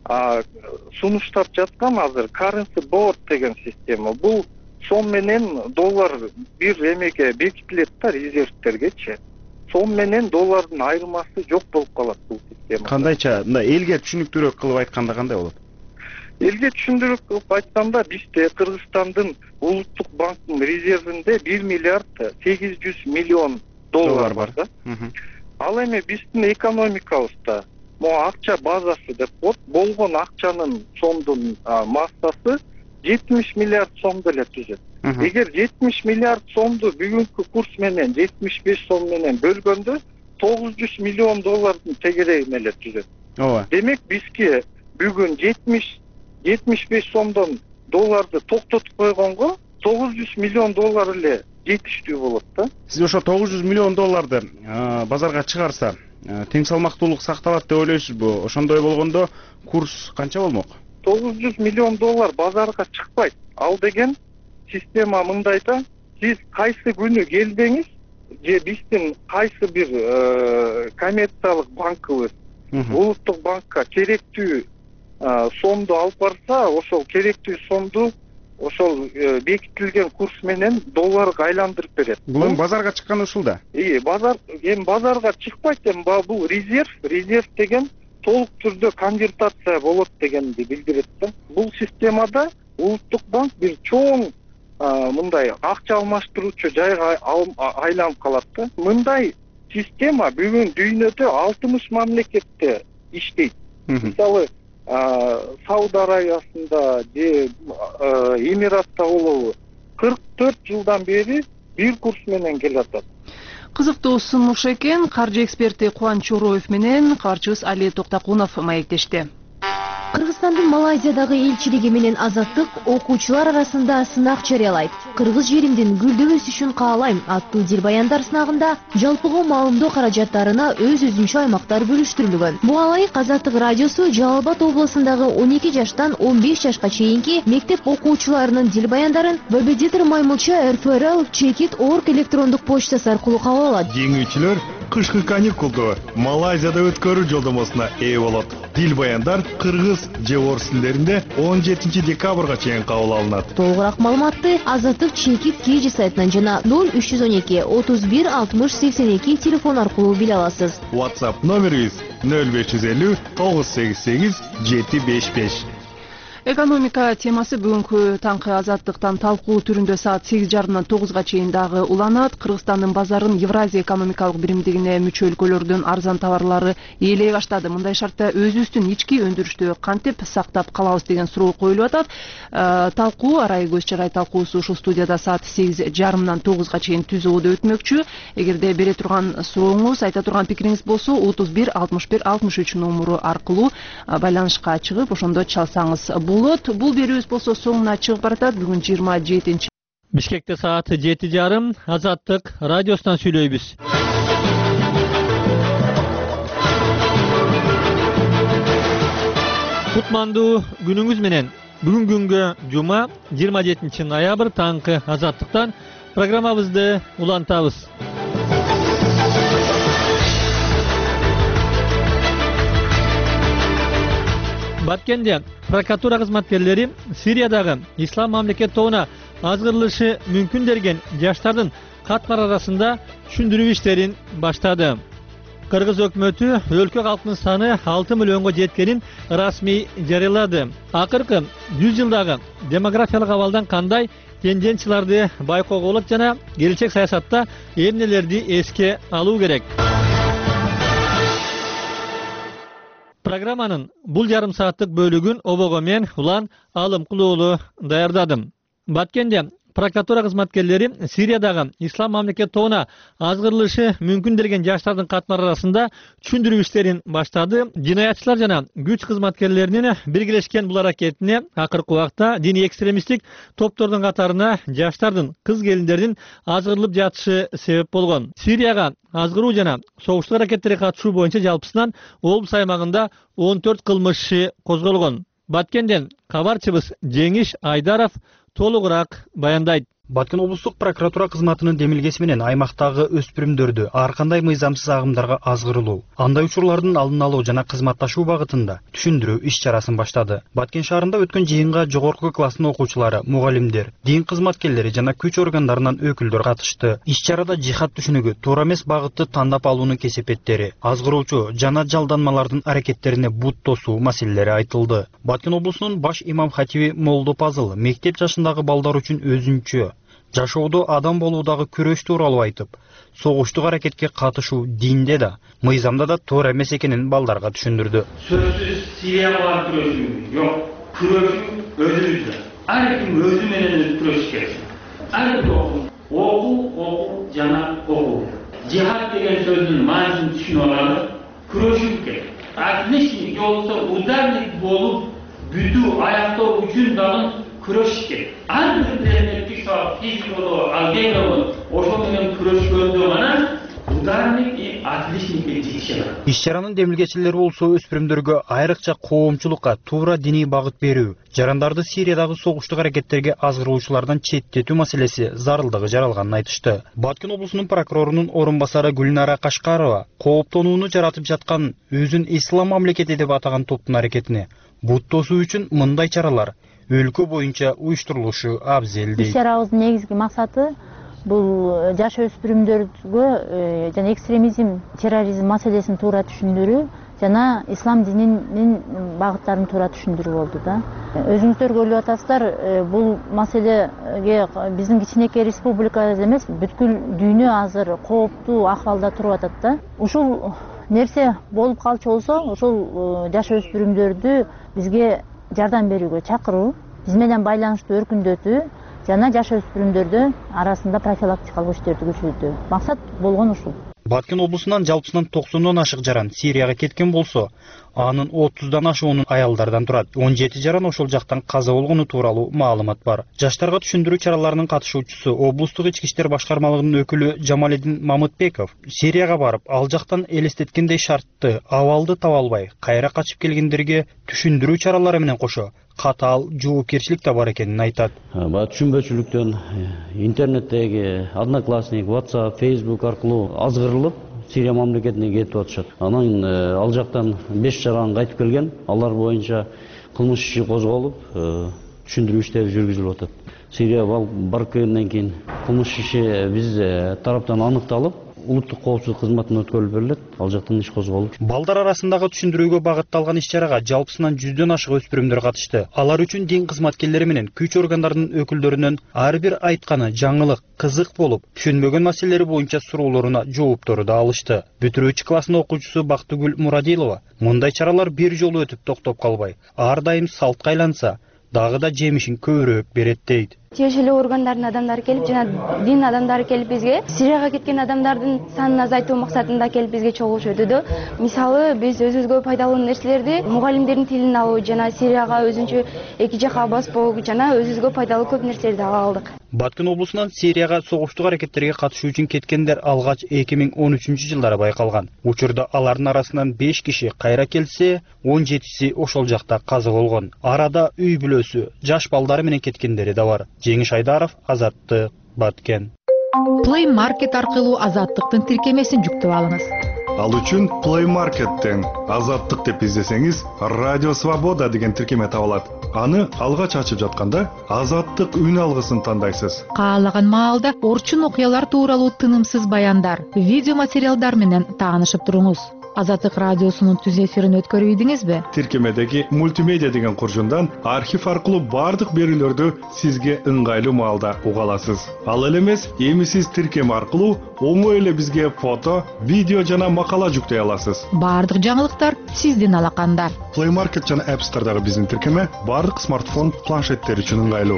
сунуштап жаткан азыр currency board деген система. Бул сом менен доллар бир эмеге бекитилет да, резервтергечи. Сом менен доллардын айырмасы жок болуп калат бул система.
Кандайча, мына элге түшүнүктүүрөөк кылып айтканда кандай болот?
Элге түшүндүрүп кылып айтканда бизде Кыргызстандын Улуттук банктын резервинде бир миллиард сегиз жүз миллион доллар бар да. Ал эми биздин экономикабызда могу акча базасы деп коет, болгон акчанын сомдун массасы жетимиш миллиард сомду эле түзөт. Эгер жетимиш миллиард сомду бүгүнкү курс менен жетимиш беш сом менен бөлгөндө тогуз жүз миллион доллардын тегерегин эле түзөт.
Ооба.
Демек бизге бүгүн жетимиш жетимиш беш сомдон долларды токтотуп койгонго тогуз жүз миллион доллар эле жетиштүү болот да.
Сиз ошо тогуз жүз миллион долларды базарга чыгарса, тең салмактуулук сакталат деп ойлойсузбу? Ошондой болгондо курс канча болмок?
тогуз жүз миллион доллар базарга чыкпайт. Ал деген система мындай да, сиз кайсы күнү келбеңиз, же биздин кайсы бир коммерциялык банкыбыз Улуттук банкка керектүү сомду алып барса, ошол керектүү сомду ошол бекитилген курс менен долларга айландырып берет.
Бул базарга чыкканы ушул да.
Ии, базар эми базарга чыкпайт, эми бул резерв, резерв деген толук түрдө конвертация болот дегенди билдирет да. Бул системада Улуттук банк бир чоң мындай акча алмаштыруучу жайга айланып калат да. Мындай система бүгүн дүйнөдө алтымыш мамлекетте иштейт. Мисалы Сауд Арабиясында же Эмиратта болобу кырк төрт жылдан бери бир курс менен келатат.
Кызыктуу сунуш экен. Каржы эксперти Кубан Чороев менен кабарчыбыз Али Токтакунов маектешти.
Кыргызстандын Малайзиядагы элчилиги менен Азаттык окуучулар арасында сынак жарыялайт. Кыргыз жеримдин гүлдөп өсүшүн каалайм аттуу дилбаяндар сынагында жалпыга маалымдоо каражаттарына өз-өзүнчө аймактар бөлүштүрүлгөн. Буга ылайык Азаттык радиосу Жалал Абад облусундагы он эки жаштан он беш жашка чейинки мектеп окуучуларынын дилбаяндарын Бабедитер Маймылча эр эф эр эл чекит орг электрондук почтасы аркылуу кабыл алат.
Жеңүүчүлөр кышкы каникулду Малайзияда өткөрүү жолдомосуна ээ болот. Дилбаяндар кыргыз же орус тилдеринде он жетинчи декабрга чейин кабыл алынат.
Толугураак маалыматты Азаттык чекит кж сайтынан жана ноль үч жүз он эки отуз бир алтымыш сексен эки телефон аркылуу биле аласыз.
WhatsApp номерибиз ноль беш жүз элүү тогуз сегиз сегиз жети беш беш.
Экономика темасы бүгүнкү таңкы Азаттыктан талкуу түрүндө саат сегиз жарымдан тогузга чейин дагы уланат. Кыргызстандын базарын Евразия экономикалык биримдигине мүчө өлкөлөрдүн арзан товарлары ээлей баштады. Мындай шартта өзүбүздүн ички өндүрүштү кантип сактап калабыз деген суроо коюлуп атат. Талкуу арай көз чарай талкуусу ушул студияда саат сегиз жарымдан тогузга чейин түз ободо өтмөкчү. Эгерде бере турган сурооңуз, айта турган пикириңиз болсо отуз бир алтымыш бир алтымыш үч номуру аркылуу байланышка чыгып ошондо чалсаңыз болот. Бул берүүбүз болсо соңуна чыгып баратат. Бүгүн жыйырма жетинчи.
Бишкекте саат жети жарым. Азаттык радиосунан сүйлөйбүз. Кутмандуу күнүңүз менен. Бүгүн күнгө жума жыйырма жетинчи ноябрь таңкы Азаттыктан программабызды улантабыз. Баткенде прокуратура кызматкерлери Сириядагы ислам мамлекет тобуна азгырылышы мүмкүн деген жаштардын катмар арасында түшүндүрүү иштерин баштады. Кыргыз өкмөтү өлкө калкынын саны алты миллионго жеткенин расмий жарыялады. Акыркы жүз жылдагы демографиялык абалдан кандай тенденцияларды байкоого болот жана келечек саясатта эмнелерди эске алуу керек? Программанын бул жарым сааттык бөлүгүн обого мен Улан Алымкулуулу даярдадым. Баткенде прокуратура кызматкерлери Сириядагы ислам мамлекет тобуна азгырылышы мүмкүн деген жаштардын катмары арасында түшүндүрүү иштерин баштады. Жинаятчылар жана күч кызматкерлеринин биргелешкен бул аракетине акыркы убакта диний экстремисттик топтордун катарына жаштардын, кыз келиндердин азгырылып жатышы себеп болгон. Сирияга азгыруу жана согуштук аракеттерге катышуу боюнча жалпысынан облус аймагында он төрт кылмыш иши козголгон. Баткенден кабарчыбыз Жеңиш Айдаров толугураак баяндайт.
Баткен облустук прокуратура кызматынын демилгеси менен аймактагы өспүрүмдөрдү ар кандай мыйзамсыз агымдарга азгырылуу, андай учурлардын алдын алуу жана кызматташуу багытында түшүндүрүү иш чарасын баштады. Баткен шаарында өткөн жыйынга жогорку класстын окуучулары, мугалимдер, дин кызматкерлери жана күч органдарынан өкүлдөр катышты. Иш чарада жихад түшүнүгү, туура эмес багытты тандап алуунун кесепеттери, азгыруучу жана жалданмалардын аракеттерине бут тосуу маселелери айтылды. Баткен облусунун баш имам хатиби Молдопазыл мектеп жашындагы балдар үчүн өзүнчө жашоодо адам болуудагы күрөш тууралуу айтып, согуштук аракетке катышуу динде да, мыйзамда да туура эмес экенин балдарга түшүндүрдү.
Сөзсүз Сирияга күрөшүү жок, күрөшүү өзүбүздө. Ар ким өзү менен күрөшүш керек. Ар бир окуу, окуу жана окуу. Жихад деген сөздүн маанисин түшүнүп алалы, күрөшүү керек. Отличник болсо ударник болуп, бүтүү аяктоо үчүн дагы күрөш керек. Ар бир предметти шо физикодо, алгебрадо ошо менен күрөшкөндө гана ударник и отличникке жетише алат.
Иш чаранын демилгечилери болсо өспүрүмдөргө айрыкча коомчулукка туура диний багыт берүү, жарандарды Сириядагы согуштук аракеттерге азгыруучулардан четтетүү маселеси зарылдыгы жаралганын айтышты. Баткен облусунун прокурорунун орун басары Гүлнара Кашкарова кооптонууну жаратып жаткан өзүн ислам мамлекети деп атаган топтун аракетине бут тосуу үчүн мындай чаралар өлкө боюнча уюштурулушу абзел дейт.
Иш чарабыздын негизги максаты бул жаш өспүрүмдөргө жана экстремизм, терроризм маселесин туура түшүндүрүү жана ислам дининин багыттарын туура түшүндүрүү болду да. Өзүңүздөр көрүп атасыздар, бул маселеге биздин кичинекей республикада эмес, бүткүл дүйнө азыр кооптуу акыбалда туруп атат да. Ушул нерсе болуп калчу болсо, ошол жаш өспүрүмдөрдү бизге жардам берүүгө чакыруу, биз менен байланыштуу өркүндөтүү жана жаш өспүрүмдөрдү арасында профилактикалык иштерди күчөтүү. Максат болгон ушул.
Баткен облусунан жалпысынан токсондон ашык жаран Сирияга кеткен болсо, анын отуздан ашуунун аялдардан турат. он жети жаран ошол жактан каза болгону тууралуу маалымат бар. Жаштарга түшүндүрүү чараларынын катышуучусу облустук ички иштер башкармалыгынын өкүлү Жамалидин Мамытбеков Сирияга барып, ал жактан элестеткендей шартты, абалды таба албай, кайра качып келгендерге түшүндүрүү чаралары менен кошо катаал жоопкерчилик да бар экенин айтат.
Баа түшүнбөчүлүктөн интернеттеги Одноклассник, WhatsApp, Facebook аркылуу азгырылып Сирия мамлекетине кетип атышат. Анан ал жактан беш жаран кайтып келген, алар боюнча кылмыш иши козголуп, түшүндүрүү иштери жүргүзүлүп атат. Сирия барып келгенден кийин кылмыш иши биз тараптан аныкталып, улуттук коопсуздук кызматына өткөрүлүп берилет, ал жактан иш козголуп.
Балдар арасындагы түшүндүрүүгө багытталган иш-чарага жалпысынан жүздөн ашык өспүрүмдөр катышты. Алар үчүн дин кызматкерлери менен күч органдарынын өкүлдөрүнөн ар бир айтканы жаңылык, кызык болуп, түшүнбөгөн маселелери боюнча суроолоруна жооптору да алышты. Бүтүрүүчү класстын окуучусу Бактыгүл Мурадилова мындай чаралар бир жолу өтүп токтоп калбай, ар дайым салтка айланса, дагы да жемишин көбүрөөк берет дейт.
Тиешелүү органдардын адамдары келип, жана дин адамдары келип бизге Сирияга кеткен адамдардын санын азайтуу максатында келип бизге чогулуш өтүүдө. Мисалы, биз өзүбүзгө пайдалуу нерселерди, мугалимдердин тилин алуу жана Сирияга өзүнчө эки жака баспоо жана өзүбүзгө пайдалуу көп нерселерди ала алдык.
Баткын облусунан Сирияга согуштук аракеттерге катышуу үчүн кеткендер алгач эки миң он үчүнчү жылдары байкалган. Учурда алардын арасынан беш киши кайра келсе, он жетиси ошол жакта каза болгон. Арада үй бүлөсү, жаш балдары менен кеткендери да бар. Жеңиш Айдаров, Азаттык, Баткен.
Play Market аркылуу Азаттыктын тиркемесин жүктөп алыңыз.
Ал үчүн Play Market'тен Азаттык деп издесеңиз, Радио Свобода деген тиркеме табылат. Аны алгач ачып жатканда Азаттык үн алгысын тандайсыз.
Каалаган маалда орчун окуялар тууралуу тынымсыз баяндар, видео материалдар менен таанышып туруңуз. Азаттык радиосунун түз эфирин өткөрүп ийдиңизби?
Тиркемедеги мультимедиа деген куржундан архив аркылуу бардык берүүлөрдү сизге ыңгайлуу маалда уга аласыз. Ал эле эмес, эми сиз тиркеме аркылуу оңой эле бизге фото, видео жана макала жүктөй аласыз.
Бардык жаңылыктар сиздин алаканда.
Play Market жана App Store'дагы биздин тиркеме бардык смартфон, планшеттер үчүн ыңгайлуу.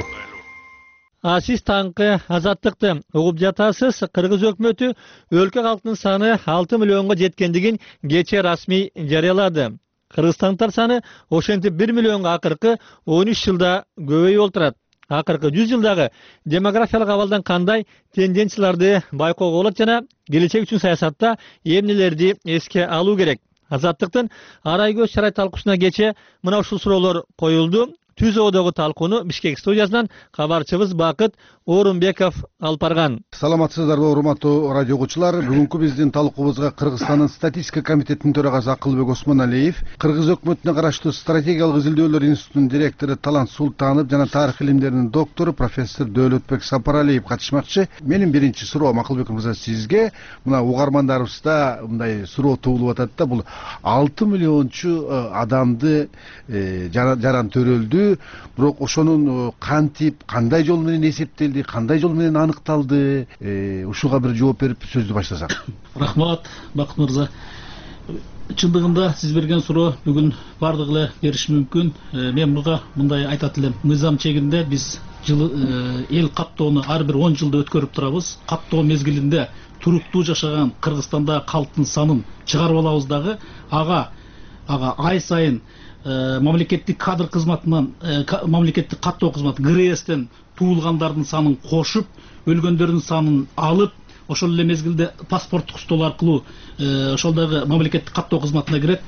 А сиз таңкы Азаттыкты угуп жатасыз. Кыргыз өкмөтү өлкө калкынын саны алты миллионго жеткендигин кечээ расмий жарыялады. Кыргызстандыктар саны ошентип бир миллионго акыркы он үч жылда көбөйүп отурат. Акыркы жүз жылдагы демографиялык абалдан кандай тенденцияларды байкоого болот жана келечек үчүн саясатта эмнелерди эске алуу керек? Азаттыктын арай көз чарай талкуусуна кечээ мына ушул суроолор коюлду. Түз оодогу талкууну Бишкек студиясынан кабарчыбыз Бакыт Орунбеков алып барган.
Саламатсыздарбы, урматтуу радио угуучулар. Бүгүнкү биздин талкуубузга Кыргызстандын статистика комитетинин төрагасы Акылбек Осмоналиев, Кыргыз өкмөтүнө караштуу стратегиялык изилдөөлөр институтунун директору Талант Султанов жана тарых илимдеринин доктору профессор Дөөлөтбек Сапаралиев катышмакчы. Менин биринчи суроом Акылбек мырза сизге. Мына угармандарыбызда мындай суроо туулуп атат да, бул алты миллиончу адамды жаран төрөлдү. Бирок ошонун кантип, кандай жол менен эсептелди, кандай жол менен аныкталды, ушуга бир жооп берип сөздү баштасак.
Рахмат, Бакыт мырза. Чындыгында сиз берген суроо бүгүн бардыгы эле бериши мүмкүн. Мен буга мындай айтат элем. Мыйзам чегинде биз эл каттоону ар бир он жылда өткөрүп турабыз. Каттоо мезгилинде туруктуу жашаган Кыргызстандагы калктын санын чыгарып алабыз дагы, ага ага ай сайын мамлекеттик кадр кызматынан, мамлекеттик каттоо кызматы ГРСтен туулгандардын санын кошуп, өлгөндөрдүн санын алып, ошол эле мезгилде паспорттук стол аркылуу ошолдогу мамлекеттик каттоо кызматына кирет.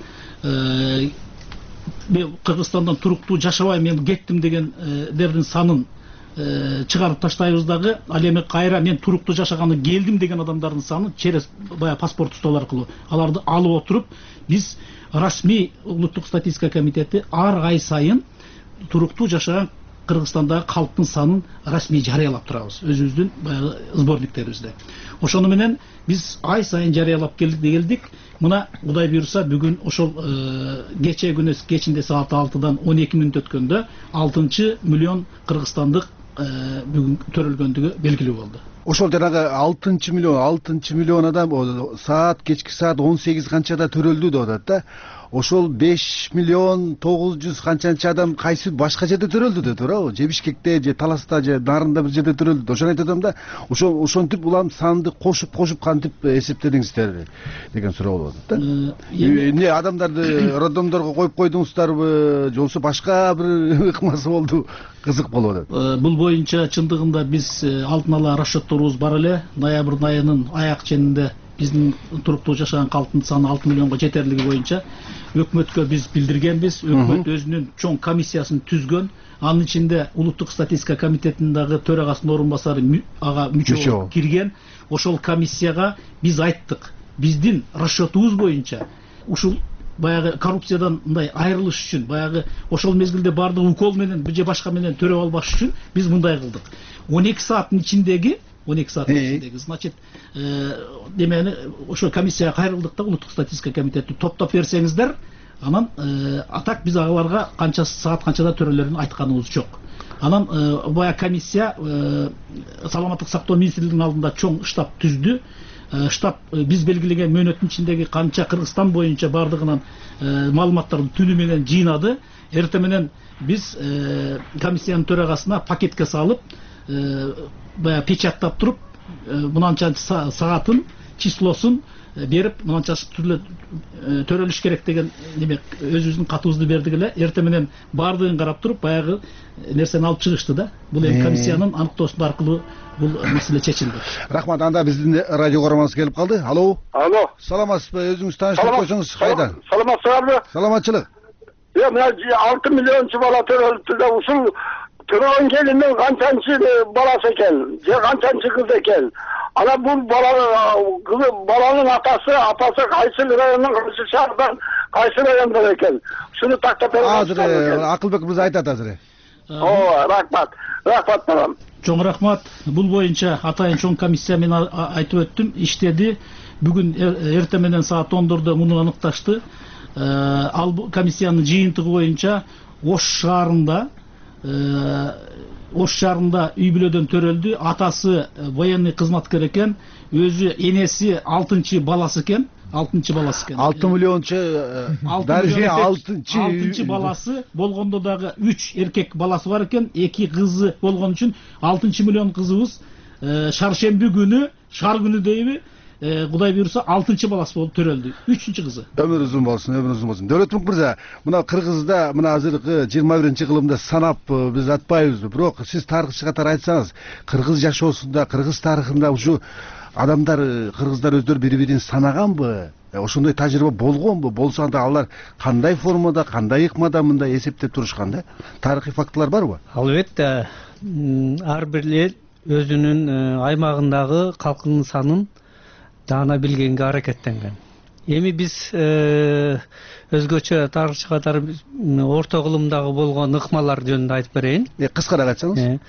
Мен Кыргызстандан туруктуу жашабай мен кеттим дегендердин санын чыгарып таштайбыз дагы, ал эми кайра мен туруктуу жашаганы келдим деген адамдардын санын через бая паспорттук стол аркылуу аларды алып отуруп, биз расмий улуттук статистика комитети ар ай сайын туруктуу жашаган Кыргызстандагы калктын санын расмий жарыялап турабыз өзүбүздүн баягы сборниктерибизде. Ошону менен биз ай сайын жарыялап келдик келдик. Мына Кудай буйруса бүгүн ошол кечээ күнү кечинде саат алтыдан он эки мүнөт өткөндө алтынчы миллион кыргызстандык бүгүн төрөлгөндүгү белгилүү болду.
Ошол жанагы алтынчы миллион, алтынчы миллион адам саат кечки саат он сегиз канчада төрөлдү деп атат да. Ошол беш миллион тогуз жүз канчанчы адам кайсы башка жерде төрөлдү деп туурабы? Же Бишкекте, же Таласта, же Нарында бир жерде төрөлдү. Ошону айтып атам да, ошол ошентип улам санды кошуп кошуп кантип эсептедиңиздер деген суроо болуп атат да. Эмне адамдарды роддомдорго коюп койдуңуздарбы, же болбосо башка бир ыкмасы болду? Кызык болуп атат.
Бул боюнча чындыгында биз алдын ала расчетторубуз бар эле. Ноябрь айынын аяк ченинде биздин туруктуу жашаган калктын саны алты миллионго жетерлиги боюнча өкмөткө биз билдиргенбиз. Өкмөт өзүнүн чоң комиссиясын түзгөн. Анын ичинде улуттук статистика комитетинин дагы төрагасынын орун басары ага мүчө болуп кирген. Ошол комиссияга биз айттык. Биздин расчетубуз боюнча ушул баягы коррупциядан мындай айрылыш үчүн, баягы ошол мезгилде бардык укол менен же башка менен төрөп албаш үчүн биз мындай кылдык. он эки сааттын ичиндеги он эки сааттын ичиндеги. Значит, демени ошо комиссияга кайрылдык да, улуттук статистика комитети топтоп берсеңиздер, анан атак биз агаларга канча саат канчада төрөлөрүн айтканыбыз жок. Анан бая комиссия саламаттык сактоо министрлигинин алдында чоң штаб түздү. Штаб биз белгилеген мөөнөттүн ичиндеги канча Кыргызстан боюнча бардыгынан маалыматтарды түнү менен жыйнады. Эртең менен биз комиссиянын төрагасына пакетке салып, бая печаттап туруп, мынанча саатын, числосун берип, мынанча түрлө төрөлүш керек деген демек өзүбүздүн катыбызды бердик эле. Эртең менен бардыгын карап туруп, баягы нерсени алып чыгышты да. Бул эми комиссиянын аныктоосу аркылуу бул маселе чечилди.
Рахмат. Анда биздин радио көрөрманыбыз келип калды. Алло.
Алло.
Саламатсызбы? Өзүңүз тааныштырып койсоңуз кайда?
Саламатсыздарбы?
Саламатчылык.
Е, мына алты миллиончу бала төрөлүптү да, ушул төрөгөн келиндин канчанчы баласы экен, же канчанчы кыз экен. Ана бул бала кызы баланын атасы, апасы кайсы райондон, кайсы шаардан, кайсы райондон экен. Шуну тактап берип
азыр Акылбек мырза айтат азыр.
О, рахмат. Рахмат барам.
Чоң рахмат. Бул боюнча атайын чоң комиссия мен айтып өттүм, иштеди. Бүгүн эртең менен саат ондордо муну аныкташты. Ал комиссиянын жыйынтыгы боюнча Ош шаарында Ош шаарында үй бүлөдөн төрөлдү. Атасы военный кызматкер экен, өзү энеси алтынчы баласы экен. алтынчы баласы экен.
алты миллиончу дарыже алтынчы
алтынчы баласы болгондо дагы үч эркек баласы бар экен, эки кызы болгон үчүн алтынчы миллион кызыбыз шаршемби күнү, шаар күнү дейби, Кудай буйруса алтынчы баласы болуп төрөлдү. үчүнчү кызы.
Өмүр узун болсун, өмүр узун болсун. Дөлөтмүк мырза, мына Кыргызда мына азыркы жыйырма биринчи кылымда санап биз атпайбызбы, бирок сиз тарыхчы катары айтсаңыз, Кыргыз жашоосунда, Кыргыз тарыхында ушу адамдар, кыргыздар өздөрү бири-бирин санаганбы? Ошондой тажрыйба болгонбу? Болсо анда алар кандай формада, кандай ыкмада мындай эсептеп турушкан да? Тарыхый фактылар барбы?
Албетте, ар бир эл өзүнүн аймагындагы калкынын санын даана билгенге аракеттенген. Эми биз өзгөчө тарыхчы катары орто кылымдагы болгон ыкмалар жөнүндө айтып берейин.
Кыскараак айтсаңыз.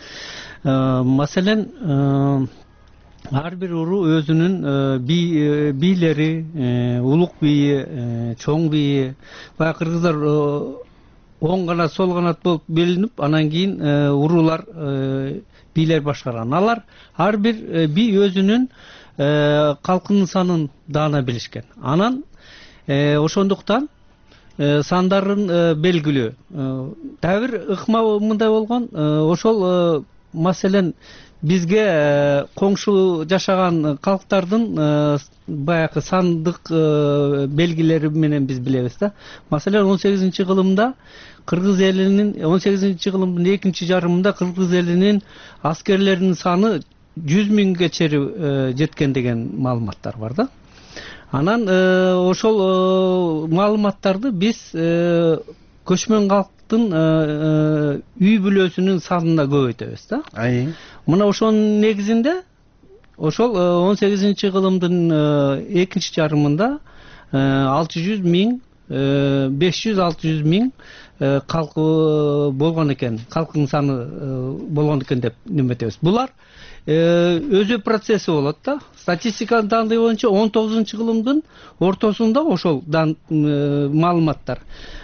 Маселен, ар бир уруу өзүнүн бийлери, улук бийи, чоң бийи, баягы кыргыздар оң канат, сол канат болуп белинип, анан кийин уруулар бийлер башкарган. Алар ар бир бий өзүнүн калкынын санын даана билишкен. Анан ошондуктан сандарын белгилүү. Дагы бир ыкма мындай болгон, ошол маселен бизге коңшу жашаган калктардын баягы сандык белгилери менен биз билебиз да. Маселен он сегизинчи кылымда Кыргыз элинин он сегизинчи кылымдын экинчи жарымында Кыргыз элинин аскерлеринин саны жүз миңге чейин жеткен деген маалыматтар бар да. Анан ошол маалыматтарды биз көчмөн калктын үй бүлөсүнүн санына көбөйтөбүз да. Мына ошонун негизинде ошол он сегизинчи кылымдын экинчи жарымында алты жүз миң, беш жүз алты жүз миң калкы болгон экен, калкынын саны болгон экен деп неметебиз. Булар өзү процесси болот да. Статистиканын данды боюнча он тогузунчу кылымдын ортосунда ошол маалыматтар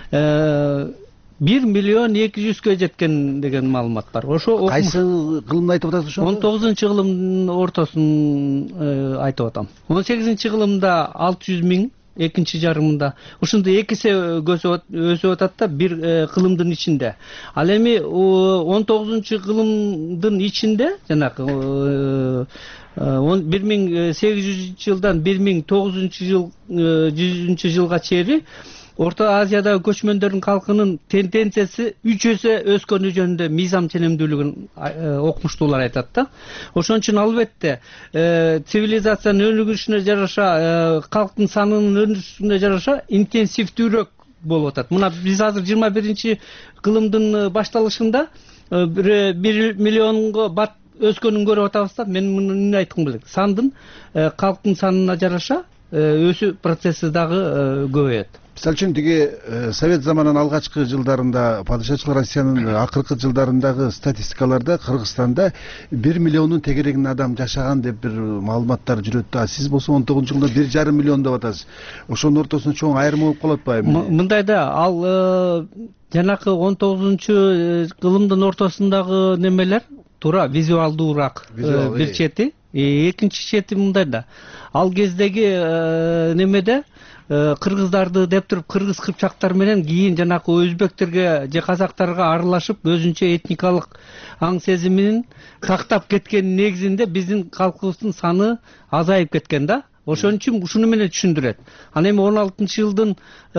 бир миллион эки жүзгө жеткен деген маалымат бар. Ошо
кайсы кылымды айтып атасыз ошо?
он тогузунчу кылымдын ортосун айтып атам. он сегизинчи кылымда алты жүз миң, экинчи жарымында ушундай эки эсе өсүп атат да бир кылымдын ичинде. Ал эми он тогузунчу кылымдын ичинде жанагы бир миң сегиз жүзүнчү жылдан бир миң тогуз жүзүнчү жылга чейин Орто Азиядагы көчмөндөрдүн калкынын тенденциясы үч эсе өскөнү жөнүндө мыйзам ченемдүүлүгүн окумуштуулар айтат да. Ошон үчүн албетте цивилизациянын өнүгүшүнө жараша, калктын санынын өнүгүшүнө жараша интенсивдүүрөөк болуп атат. Мына биз азыр жыйырма биринчи кылымдын башталышында бир миллионго бат өскөнүн көрүп атабыз да. Мен муну эмне айткым келет? Сандын калктын санына жараша өсүү процесси дагы көбөйөт.
мисалы үчүн тиги совет заманынын алгачкы жылдарында падышачылык Россиянын акыркы жылдарындагы статистикаларда Кыргызстанда бир миллиондун тегерегинде адам жашаган деп бир маалыматтар жүрөт да. Сиз болсо он тогузунчу жылда бир жарым миллион деп атасыз. Ошонун ортосунда чоң айырма болуп калат атпайбы?
Мындай да, ал жанакы он тогузунчу кылымдын ортосундагы немелер туура визуалдуураак бир чети, экинчи чети мындай да. Ал кездеги немеде кыргыздарды деп туруп кыргыз кыпчактар менен кийин жанакы өзбектерге же казактарга аралашып өзүнчө этникалык аң сезимин тактап кеткенин негизинде биздин калкыбыздын саны азайып кеткен да. Ошон үчүн ушуну менен түшүндүрөт. Анан эми он алтынчы жылдын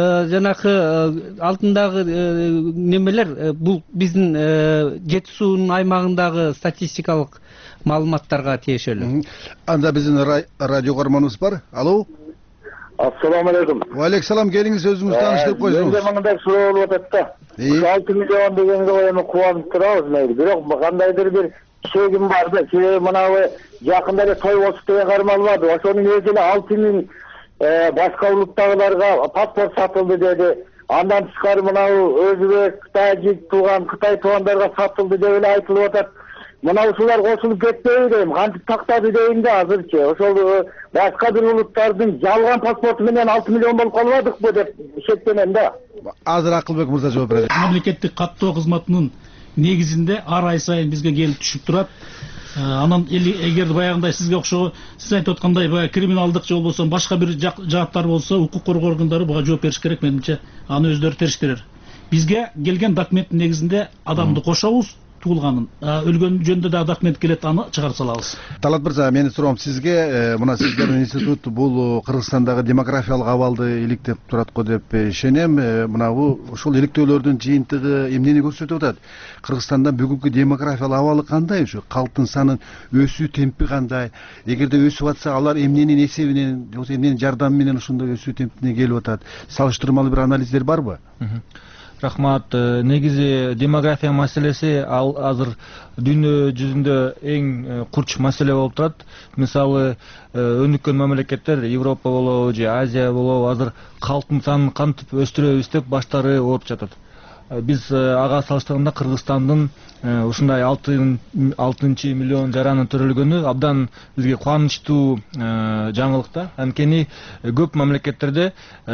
жанакы алдындагы немелер бул биздин Жети суунун аймагындагы статистикалык маалыматтарга тиешелүү.
Анда биздин радио каарманыбыз бар. Алло.
Ассаламу алейкум.
Алейкум салам, келиңиз, өзүңүздү тааныштырып коюңуз.
Менде мындай суроо болуп атат да. алты миллион дегенге эми кубанып турабыз, мейли. Бирок кандайдыр бир чегим бар да. Себеби мынабы жакында эле той болуп деген кармалбады. Ошонун өзү эле алты миң башка улуттагыларга паспорт сатылды деди. Андан тышкары мынабы өзбек, тажик тууган, Кытай туугандарга сатылды деп эле айтылып атат. Мына ушулар кошулуп кетпейби дейм, кантип тактады дейм да азырчы. Ошол башка бир улуттардын жалган паспорту менен алты миллион болуп калбадыкпы деп эсептенем да.
Азыр Акылбек мырза жооп берет.
Мамлекеттик каттоо кызматынын негизинде ар ай сайын бизге келип түшүп турат. Анан эгер баягындай сизге окшогон, сиз айтып аткандай баягы криминалдык же болбосо башка бир жааттар болсо, укук коргоо органдары буга жооп бериш керек, менимче. Аны өздөрү териштирер. Бизге келген документтин негизинде адамды кошобуз, туулганын, өлгөн жөнүндө да документ келет, аны чыгарып салабыз.
Талат мырза, менин суроом сизге, мына сиздердин институт бул Кыргызстандагы демографиялык абалды иликтеп турат го деп ишенем. Мына бул ошол иликтөөлөрдүн жыйынтыгы эмнени көрсөтүп атат? Кыргызстанда бүгүнкү демографиялык абалы кандай? Ушу калктын санын өсүү темпи кандай? Эгерде өсүп атса, алар эмненин эсебинен, же эмненин жардамы менен ушундай өсүү темпине келип атат? Салыштырмалуу бир анализдер барбы?
Рахмат. Негизи демография маселеси ал азыр дүйнө жүзүндө эң курч маселе болуп турат. Мисалы, өнүккөн мамлекеттер, Европа болобу же Азия болобу, азыр калктын санын кантип өстүрөбүз деп баштары ооруп жатат. Биз ага салыштырганда Кыргызстандын ушундай алтынчы миллион жаранын төрөлгөнү абдан бизге кубанычтуу жаңылык да. Анткени көп мамлекеттерде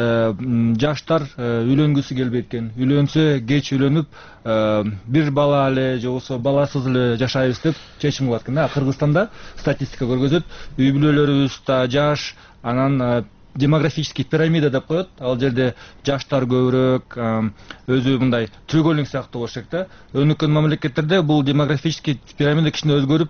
жаштар үйлөнгүсү келбейт экен. Үйлөнсө кеч үйлөнүп, бир бала эле же болбосо баласыз эле жашайбыз деп чечим кылат экен да. Кыргызстанда статистика көргөзөт, үй бүлөлөрүбүз да жаш, анан демографический пирамида деп коет. Ал жерде жаштар көбүрөөк, өзү мындай трёугольник сыяктуу болуш керек да. Өнүккөн мамлекеттерде бул демографический пирамида кичине өзгөрүп,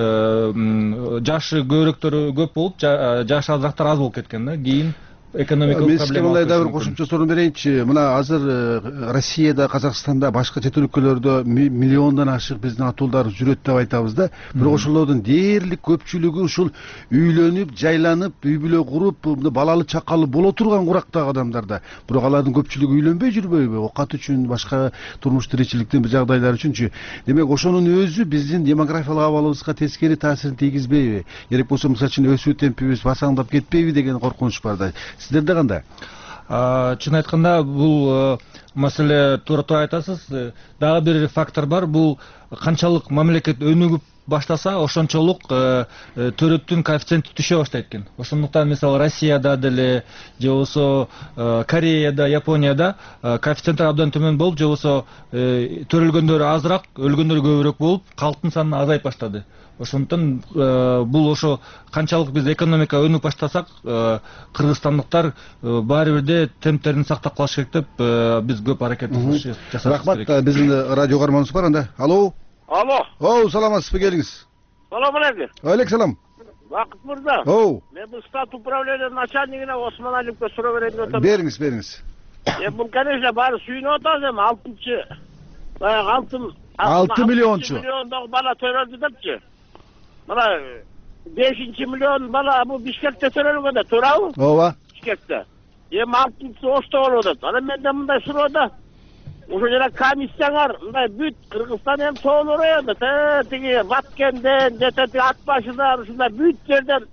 жашы көбүрөөктөрү көп болуп, жашы азырактар аз болуп кеткен да. Кийин экономикалык проблема.
Мындай да бир кошумча суроо берейинчи. Мына азыр Россияда, Казакстанда, башка чет өлкөлөрдө миллиондон ашык биздин атуулдар жүрөт деп айтабыз да. Бирок ошолордун дээрлик көпчүлүгү ушул үйлөнүп, жайланып, үй бүлө куруп, балалы чакалы боло турган курактагы адамдар да. Бирок алардын көпчүлүгү үйлөнбөй жүрбөйбү? Окат үчүн, башка турмуш тиричиликтин бир жагдайлары үчүнчү. Демек ошонун өзү биздин демографиялык абалыбызга тескери таасирин тийгизбейби? Керек болсо, мисалы үчүн өсүү темпибиз басаңдап кетпейби деген коркунуч бар да. Сиздерде кандай?
Чын айтканда, бул маселе туура-туура айтасыз. Дагы бир фактор бар. Бул канчалык мамлекет өнүгүп баштаса, ошончолук төрөттүн коэффициенти түшө баштайт экен. Ошондуктан мисалы Россияда деле, же болбосо Кореяда, Японияда коэффициенттер абдан төмөн болуп, же болбосо төрөлгөндөр азыраак, өлгөндөр көбүрөөк болуп, калктын саны азайып баштады. Ошондуктан бул ошо канчалык биз экономика өнүп баштасак, кыргызстандыктар баары бирде темптерин сактап калыш керек деп биз көп аракет жасабыз керек.
Рахмат. Биздин радио каарманыбыз бар анда. Алло.
Алло.
Оу, саламатсызбы, келиңиз.
Салам алейкум.
Алейкум салам.
Бакыт мырза.
Оу.
Мен бул штат управления начальнигине Осмон Алиевке суроо берейин деп атам.
Бериңиз, бериңиз.
Эми бул конечно баары сүйүнүп атабыз, эми алтынчы баягы алтын
алты миллиончу
миллиондогу бала төрөлдү депчи. Мына бешинчи миллион бала бул Бишкекте төрөлгөн да, туурабы?
Ооба.
Бишкекте. Эми алтынчысы Ошто болуп атат. Анан менде мындай суроо да. Ошо жана комиссияңар мындай бүт Кыргызстан эми тоолор районунда, тиги Баткенден, жете Ат башыдан, ушундай бүт жерден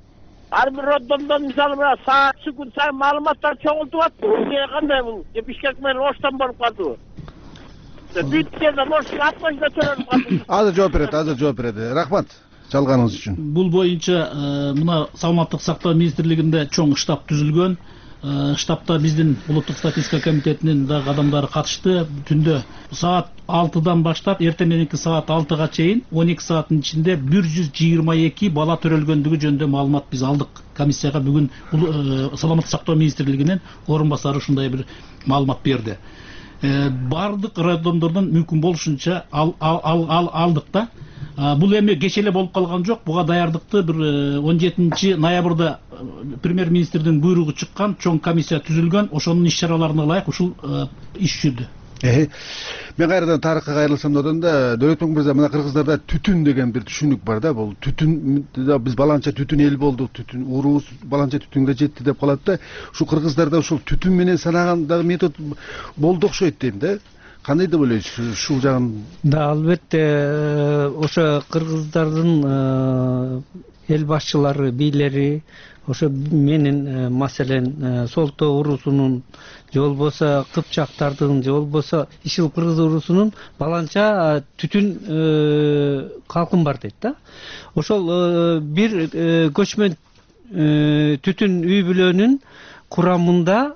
ар бир роддомдон мисалы мына саат секунд сайын маалыматтар чоңултуп атты. Эмне кандай бул? Бишкек менен оштон болуп калдыбы? Бүткенде может атпашда төлөнүп калды.
Азыр жооп берет, азыр жооп берет. Рахмат жалганыңыз үчүн.
Бул боюнча мына саламаттык сактоо министрлигинде чоң штаб түзүлгөн. Штабта биздин улуттук статистика комитетинин дагы адамдары катышты. Түндө саат алтыдан баштап эртең мененки саат алтыга чейин он эки сааттын ичинде бир жүз жыйырма эки бала төрөлгөндүгү жөнүндө маалымат биз алдык. Комиссияга бүгүн саламаттык сактоо министрлигинин орун басары ушундай бир маалымат берди. Бардык роддомдордон мүмкүн болушунча алдык да. Бул эми кече эле болуп калган жок. Буга даярдыкты бир он жетинчи ноябрда премьер-министрдин буйругу чыккан, чоң комиссия түзүлгөн. Ошонун иш чараларына ылайык ушул иш жүрдү.
Мен кайрадан тарыхка кайрылсам да одан да Дөлөтбек мырза, мына кыргыздарда түтүн деген бир түшүнүк бар да. Бул түтүн биз баланча түтүн эл болдук, түтүн уруубуз баланча түтүнгө жетти деп калат да. Ушу кыргыздарда ушул түтүн менен санагандагы метод болду окшойт дейм да. Кандай деп ойлойсуз ушул жагын?
Да, албетте ошо кыргыздардын эл башчылары, бийлери ошо менин маселен Солтоо урусунун же болбосо Кыпчактардын же болбосо Ишил кыргыз урусунун баланча түтүн калкын бар дейт да. Ошол бир көчмөн түтүн үй бүлөнүн курамында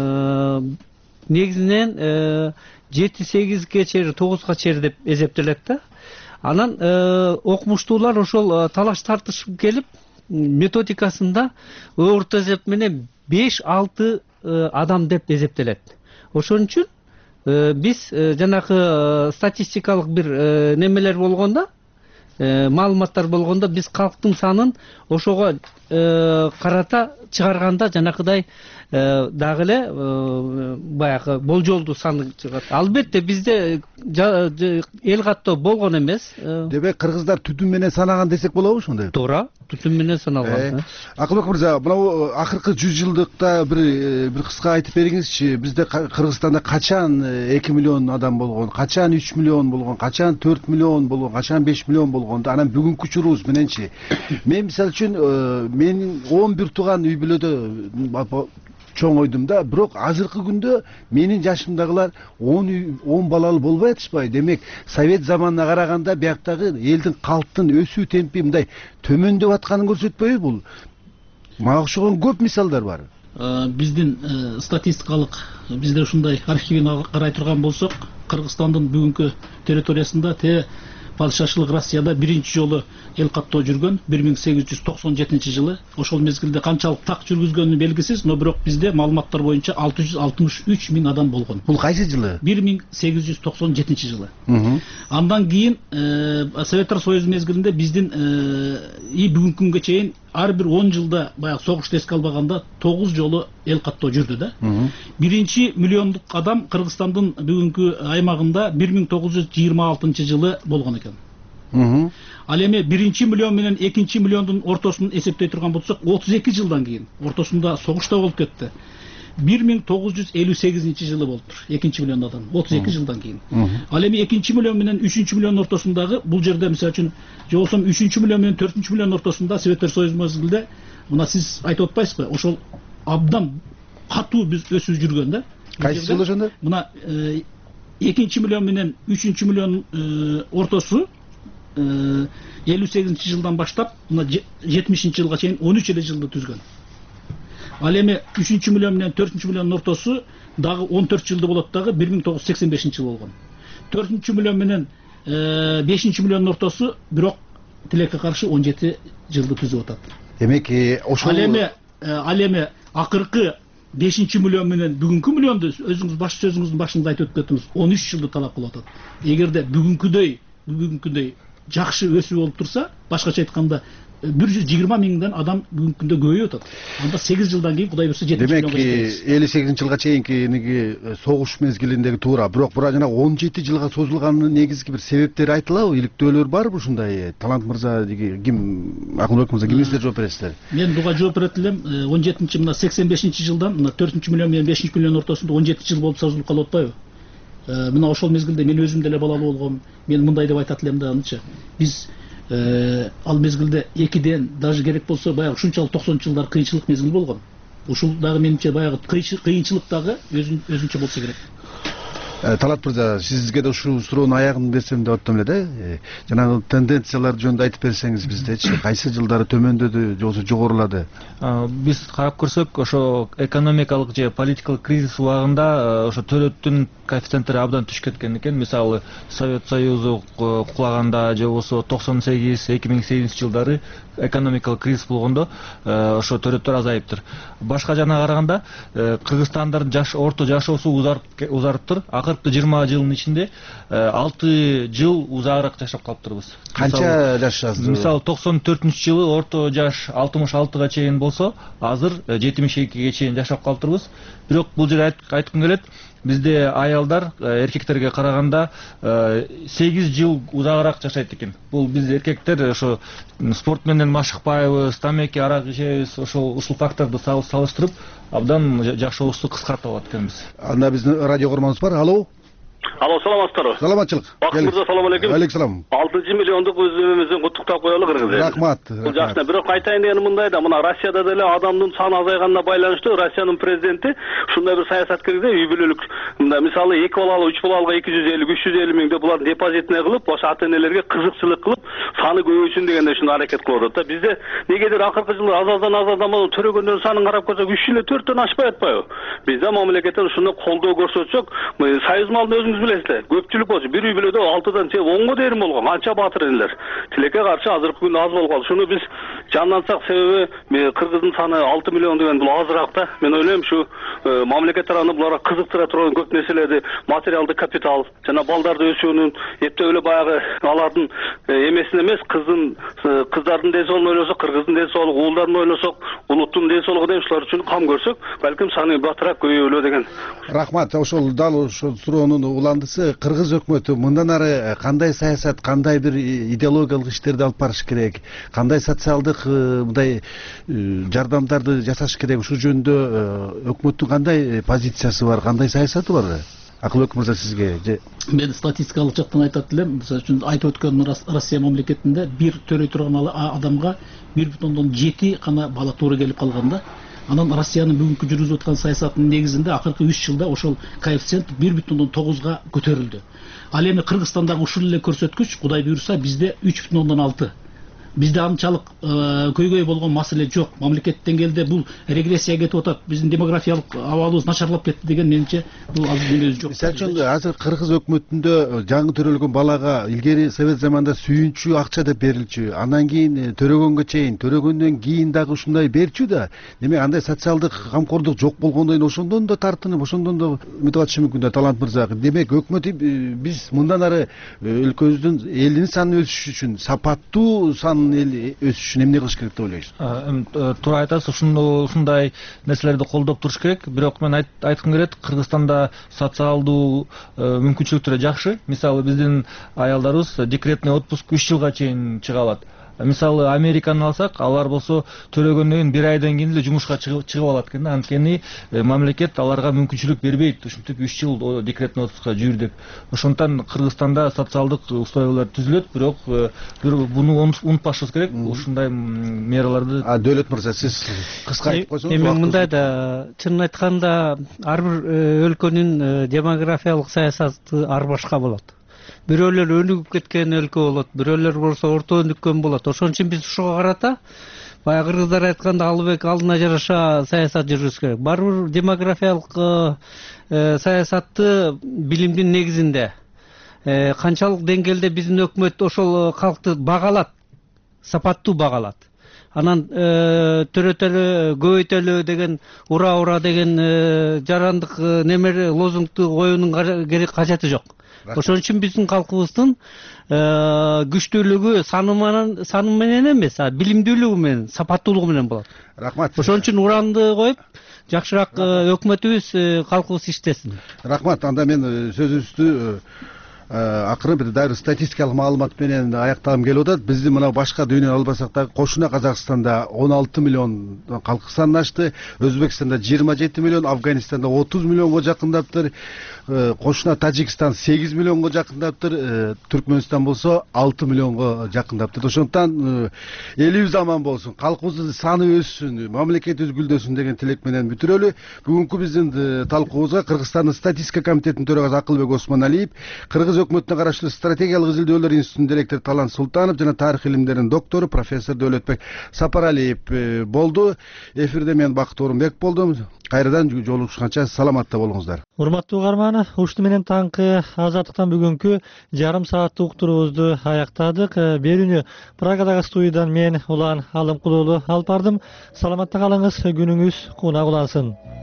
негизинен жети сегизге чейин тогузга чейин деп эсептелет да. Анан окумуштуулар ошол талаш тартышып келип методикасында орто эсеп менен беш алты адам деп эсептелет. Ошон үчүн биз жанагы статистикалык бир немелер болгондо, маалыматтар болгондо биз калктын санын ошого карата чыгарганда жанакыдай дагы эле баягы болжолдуу саны чыгат. Албетте бизде эл каттоо болгон эмес.
Демек кыргыздар түтүн менен санаган десек болобу ошондой?
Туура, түтүн менен саналган.
Акылбек мырза, мына акыркы жүз жылдыкта бир бир кыска айтып бериңизчи, бизде Кыргызстанда качан эки миллион адам болгон, качан үч миллион болгон, качан төрт миллион болгон, качан беш миллион болгонду, анан бүгүнкү учурубуз мененчи. Мен мисалы үчүн менин он бир тууган үй бүлөдө чоң ойдум да, бирок азыркы күндө менин жашымдагылар он балалуу болбой атышпайбы? Демек, совет заманына караганда бияктагы элдин калктын өсүү темпи мындай төмөндөп атканын көрсөтпөйбү бул? Мага окшогон көп мисалдар бар.
Биздин статистикалык, бизде ушундай архивин карай турган болсок, Кыргызстандын бүгүнкү территориясында те падышачылык Россияда биринчи жолу эл каттоо жүргөн бир миң сегиз жүз токсон жетинчи жылы. Ошол мезгилде канчалык так жүргүзгөнү белгисиз, но бирок бизде маалыматтар боюнча алты жүз алтымыш үч миң адам болгон.
Бул кайсы жылы?
бир миң сегиз жүз токсон жетинчи жылы. Андан кийин Советтер Союзу мезгилинде биздин и бүгүнкү күнгө чейин ар бир он жылда баягы согушту эске албаганда тогуз жолу эл каттоо жүрдү да. Биринчи миллиондук адам Кыргызстандын бүгүнкү аймагында бир миң тогуз жүз жыйырма алтынчы жылы болгон экен. Ал эми биринчи миллион менен экинчи миллиондун ортосун эсептей турган болсок, отуз эки жылдан кийин ортосунда согуш да болуп кетти. бир миң тогуз жүз элүү сегизинчи жылы болуптур экинчи миллион адам, отуз эки жылдан кийин. Ал эми экинчи миллион менен үчүнчү миллион ортосундагы бул жерде мисалы үчүн же болсо үчүнчү миллион менен төртүнчү миллион ортосунда Советтер Союзу мезгилде мына сиз айтып атпайсызбы? Ошол абдан катуу биз өсүп жүргөн да.
Кайсы жыл ошондо?
Мына экинчи миллион менен үчүнчү миллион ортосу элүү сегизинчи жылдан баштап мына жетимишинчи жылга чейин он үч эле жылды түзгөн. Ал эми үчүнчү миллион менен төртүнчү миллион ортосу дагы он төрт жылды болот дагы бир миң тогуз жүз сексен бешинчи жыл болгон. төртүнчү миллион менен бешинчи миллион ортосу бирок тилекке каршы он жети жылды түзүп атат.
Демек, ошол
Ал эми ал эми акыркы бешинчи миллион менен бүгүнкү миллионду өзүңүз баш сөзүңүздүн башында айтып өттүңүз, он үч жылды талап кылып атат. Эгерде бүгүнкүдөй бүгүнкүдөй жакшы өсүү болуп турса, башкача айтканда бир жүз жыйырма миңден адам бүгүнкү күндө көбөйүп атат. Анда сегиз жылдан кийин Кудай буйрса жетимиш миллионго жетебиз.
Демек, элүү сегизинчи жылга чейинки согуш мезгилиндеги туура, бирок бура жана он жети жылга созулганынын негизги бир себептери айтылабы? Иликтөөлөр барбы ушундай? Талант мырза, ким, Акылбек мырза, кимиңиздер жооп бересиздер?
Мен буга жооп берет элем. он жетинчи мына сексен бешинчи жылдан мына төртүнчү миллион менен бешинчи миллион ортосунда он жети жыл болуп созулуп калып атпайбы? Мына ошол мезгилде мен өзүм деле балалуу болгом. Мен мындай деп айтат элем да, анча. Биз ал мезгилде экиден даже керек болсо баягы ушунчалык токсонунчу жылдары кыйынчылык мезгил болгон. Ушул дагы менимче баягы кыйынчылык дагы өзүнчө болсо керек.
Талат мырза, сизге да ушул суроонун аягын берсем деп аттым эле да. Жанагы тенденциялар жөнүндө айтып берсеңиз биздечи, кайсы жылдары төмөндөдү же болбосо жогорулады?
Биз карап көрсөк, ошо экономикалык же политикалык кризис убагында ошо төлөттүн коэффициенттери абдан түшүп кеткен экен. Мисалы, Совет Союзу кулаганда же болбосо токсон сегиз эки миң сегизинчи жылдары экономикалык кризис болгондо ошо төлөттөр азайыптыр. Башка жана караганда Кыргызстандын жаш орто жашоосу узарыптыр. Акыркы жыйырма жылдын ичинде алты жыл узагыраак жашап калыптырбыз.
Канча жашасыз?
Мисалы токсон төртүнчү жылы орто жаш алтымыш алтыга чейин болсо, азыр жетимиш экиге чейин жашап калыптырбыз. Бирок бул жерде айткым келет, бизде аялдар эркектерге караганда сегиз жыл узагыраак жашайт экен. Бул биз эркектер ошо спорт менен машыкпайбыз, тамеки, арак ичебиз, ошол ушул факторду салыштырып абдан жашообузду кыскартып алат экенбиз.
Анда биздин радио көрмөбүз бар. Алло.
Алло, саламатсыздарбы?
Саламатчылык.
Бакыт мырза, салам алейкум.
Алейкум.
алтынчы миллиондук өзүбүздүн куттуктап коелу кыргыз эли.
Рахмат.
Бул жакшы. Бирок айтайын дегеним мындай да, мына Россияда деле адамдын саны азайганына байланыштуу Россиянын президенти ушундай бир саясат киргизди, үй бүлөлүк. Мында мисалы эки балалы, үч балалыга эки жүз элүү, үч жүз элүү миңде булар депозитине кылып, ошо ата-энелерге кызыкчылык кылып, саны көбөйсүн дегенде ушуну аракет кылып атат да. Бизде негедир акыркы жылы азаздан азаздан төрөгөндөрдүн санын карап көрсөк, үч эле төрттөн ашпай атпайбы? Бизде мамлекеттен ушуну колдоо көрсөтсөк, союз малын өзүңүз билесиздер. Көпчүлүк болчу, бир үй бүлөдө алтыдан чейин онго дейин болгон, канча баатыр энелер. Тилекке каршы азыркы күндө аз болуп калды. Шуну биз жандансак, себеби кыргыздын саны алты миллион деген бул азыраак да. Мен ойлойм, ушу мамлекет тарабынан буларга кызыктыра турган көп нерселерди, материалдык капитал, жана балдарды өсүүнүн, эптеп эле баягы алардын эмесин эмес, кыздын кыздардын ден соолугун ойлосок, кыргыздын ден соолугу, уулдарын ойлосок, улуттун ден соолугу деп ушулар үчүн кам көрсөк, балким саны батыраак көбөйөлө деген.
Рахмат. Ошол дал ошол суроонун уландысы кыргыз өкмөтү мындан ары кандай саясат, кандай бир идеологиялык иштерди алып барыш керек, кандай социалдык мындай жардамдарды жасаш керек, ушул жөнүндө өкмөттүн кандай позициясы бар, кандай саясаты бар? Акылбек мырза, сизге же
мен статистикалык жактан айтат элем. Мисалы үчүн айтып өткөн Россия мамлекетинде бир төрөй турган адамга бир бүтүн ондон жети гана бала туура келип калган да. Анан Россиянын бүгүнкү жүргүзүп аткан саясатынын негизинде акыркы үч жылда ошол коэффициент бир бүтүн ондон тогузга көтөрүлдү. Ал эми Кыргызстандагы ушул эле көрсөткүч, Кудай буйруса, бизде үч бүтүн ондон алты. Бизде анчалык көйгөй болгон маселе жок. Мамлекет деңгээлде бул регрессия кетип атат. Биздин демографиялык абалыбыз начарлап кетти деген менимче бул азыр деле жок.
Мисалы үчүн азыр кыргыз өкмөтүндө жаңы төрөлгөн балага илгери совет заманында сүйүнчү акча деп берилчү, андан кийин төрөгөнгө чейин, төрөгөндөн кийин дагы ушундай берчү да. Демек андай социалдык камкордук жок болгондон кийин ошондон да тартынып, ошондон да үмүт атышы мүмкүн да. Талант мырза, демек өкмөт биз мындан ары өлкөбүздүн элдин санын өсүш үчүн, сапаттуу сан эл өсүшүн эмне кылыш керек деп ойлойсуз?
Туура айтасыз, ушундай нерселерди колдоп туруш керек. Бирок мен айткым келет, Кыргызстанда социалдуу мүмкүнчүлүктөр жакшы. Мисалы биздин аялдарыбыз декретный отпуск үч жылга чейин чыга алат. Мисалы Американы алсак, алар болсо төлөгөндөн кийин бир айдан кийин эле жумушка чыгып алат экен. Анткени мамлекет аларга мүмкүнчүлүк бербейт, ушинтип үч жыл декретный отпускка жүр деп. Ошондуктан Кыргызстанда социалдык условиялар түзүлөт, бирок буну унутпашыбыз керек. Ушундай мераларды.
А Дөөлөт мырза, сиз кыска айтып койсоңуз.
Эми мындай да, чынын айтканда, ар бир өлкөнүн демографиялык саясаты ар башка болот. Бирөөлөр өнүгүп кеткен өлкө болот, бирөөлөр болсо орто өнүккөн болот. Ошон үчүн биз ушуга карата баягы кыргыздар айтканда Алыбек алдына жараша саясат жүргүзүш керек. Бар бир демографиялык саясатты билимдин негизинде канчалык деңгээлде биздин өкмөт ошол калкты багалат, сапаттуу багалат. Анан төрөтөлө, көбөйтөлө деген, ура ура деген жарандык немере лозунгду коюунун кажети жок. Ошон үчүн биздин калкыбыздын күчтүүлүгү саны менен эмес, билимдүүлүгү менен, сапаттуулугу менен болот.
Рахмат.
Ошон үчүн уранды коюп, жакшыраак өкмөтүбүз, калкыбыз иштесин.
Рахмат. Анда мен сөзүбүздү акыры бир дайыр статистикалык маалымат менен аяктагым келип атат. Биздин мына башка дүйнөнү албасак да кошуна Казакстанда он алты миллион калкы саны ашты, Өзбекстанда жыйырма жети миллион, Афганистанда отуз миллионго жакындаптыр, кошуна Тажикстан сегиз миллионго жакындаптыр, Түркмөнстан болсо алты миллионго жакындаптыр. Ошондуктан элибиз аман болсун, калкыбыздын саны өссүн, мамлекетибиз гүлдөсүн деген тилек менен бүтүрөлү. Бүгүнкү биздин талкуубузга Кыргызстандын статистика комитетинин төрагасы Акылбек Осмоналиев, Кыргыз өкмөтүнө караштуу стратегиялык изилдөөлөр институтунун директору Талант Султанов жана тарых илимдеринин доктору профессор Дөөлөтбек Сапаралиев болду. Эфирде мен Бакыт Орунбек болдум. Кайрадан жолугушканча саламатта болуңуздар.
Урматтуу угарман, ушуну менен таңкы Азаттыктан бүгүнкү жарым сааттык уктуруубузду аяктадык. Берүүнү Прагадагы студиядан мен Улан Алымкулуулу алып бардым. Саламатта калыңыз, күнүңүз кунак улансын.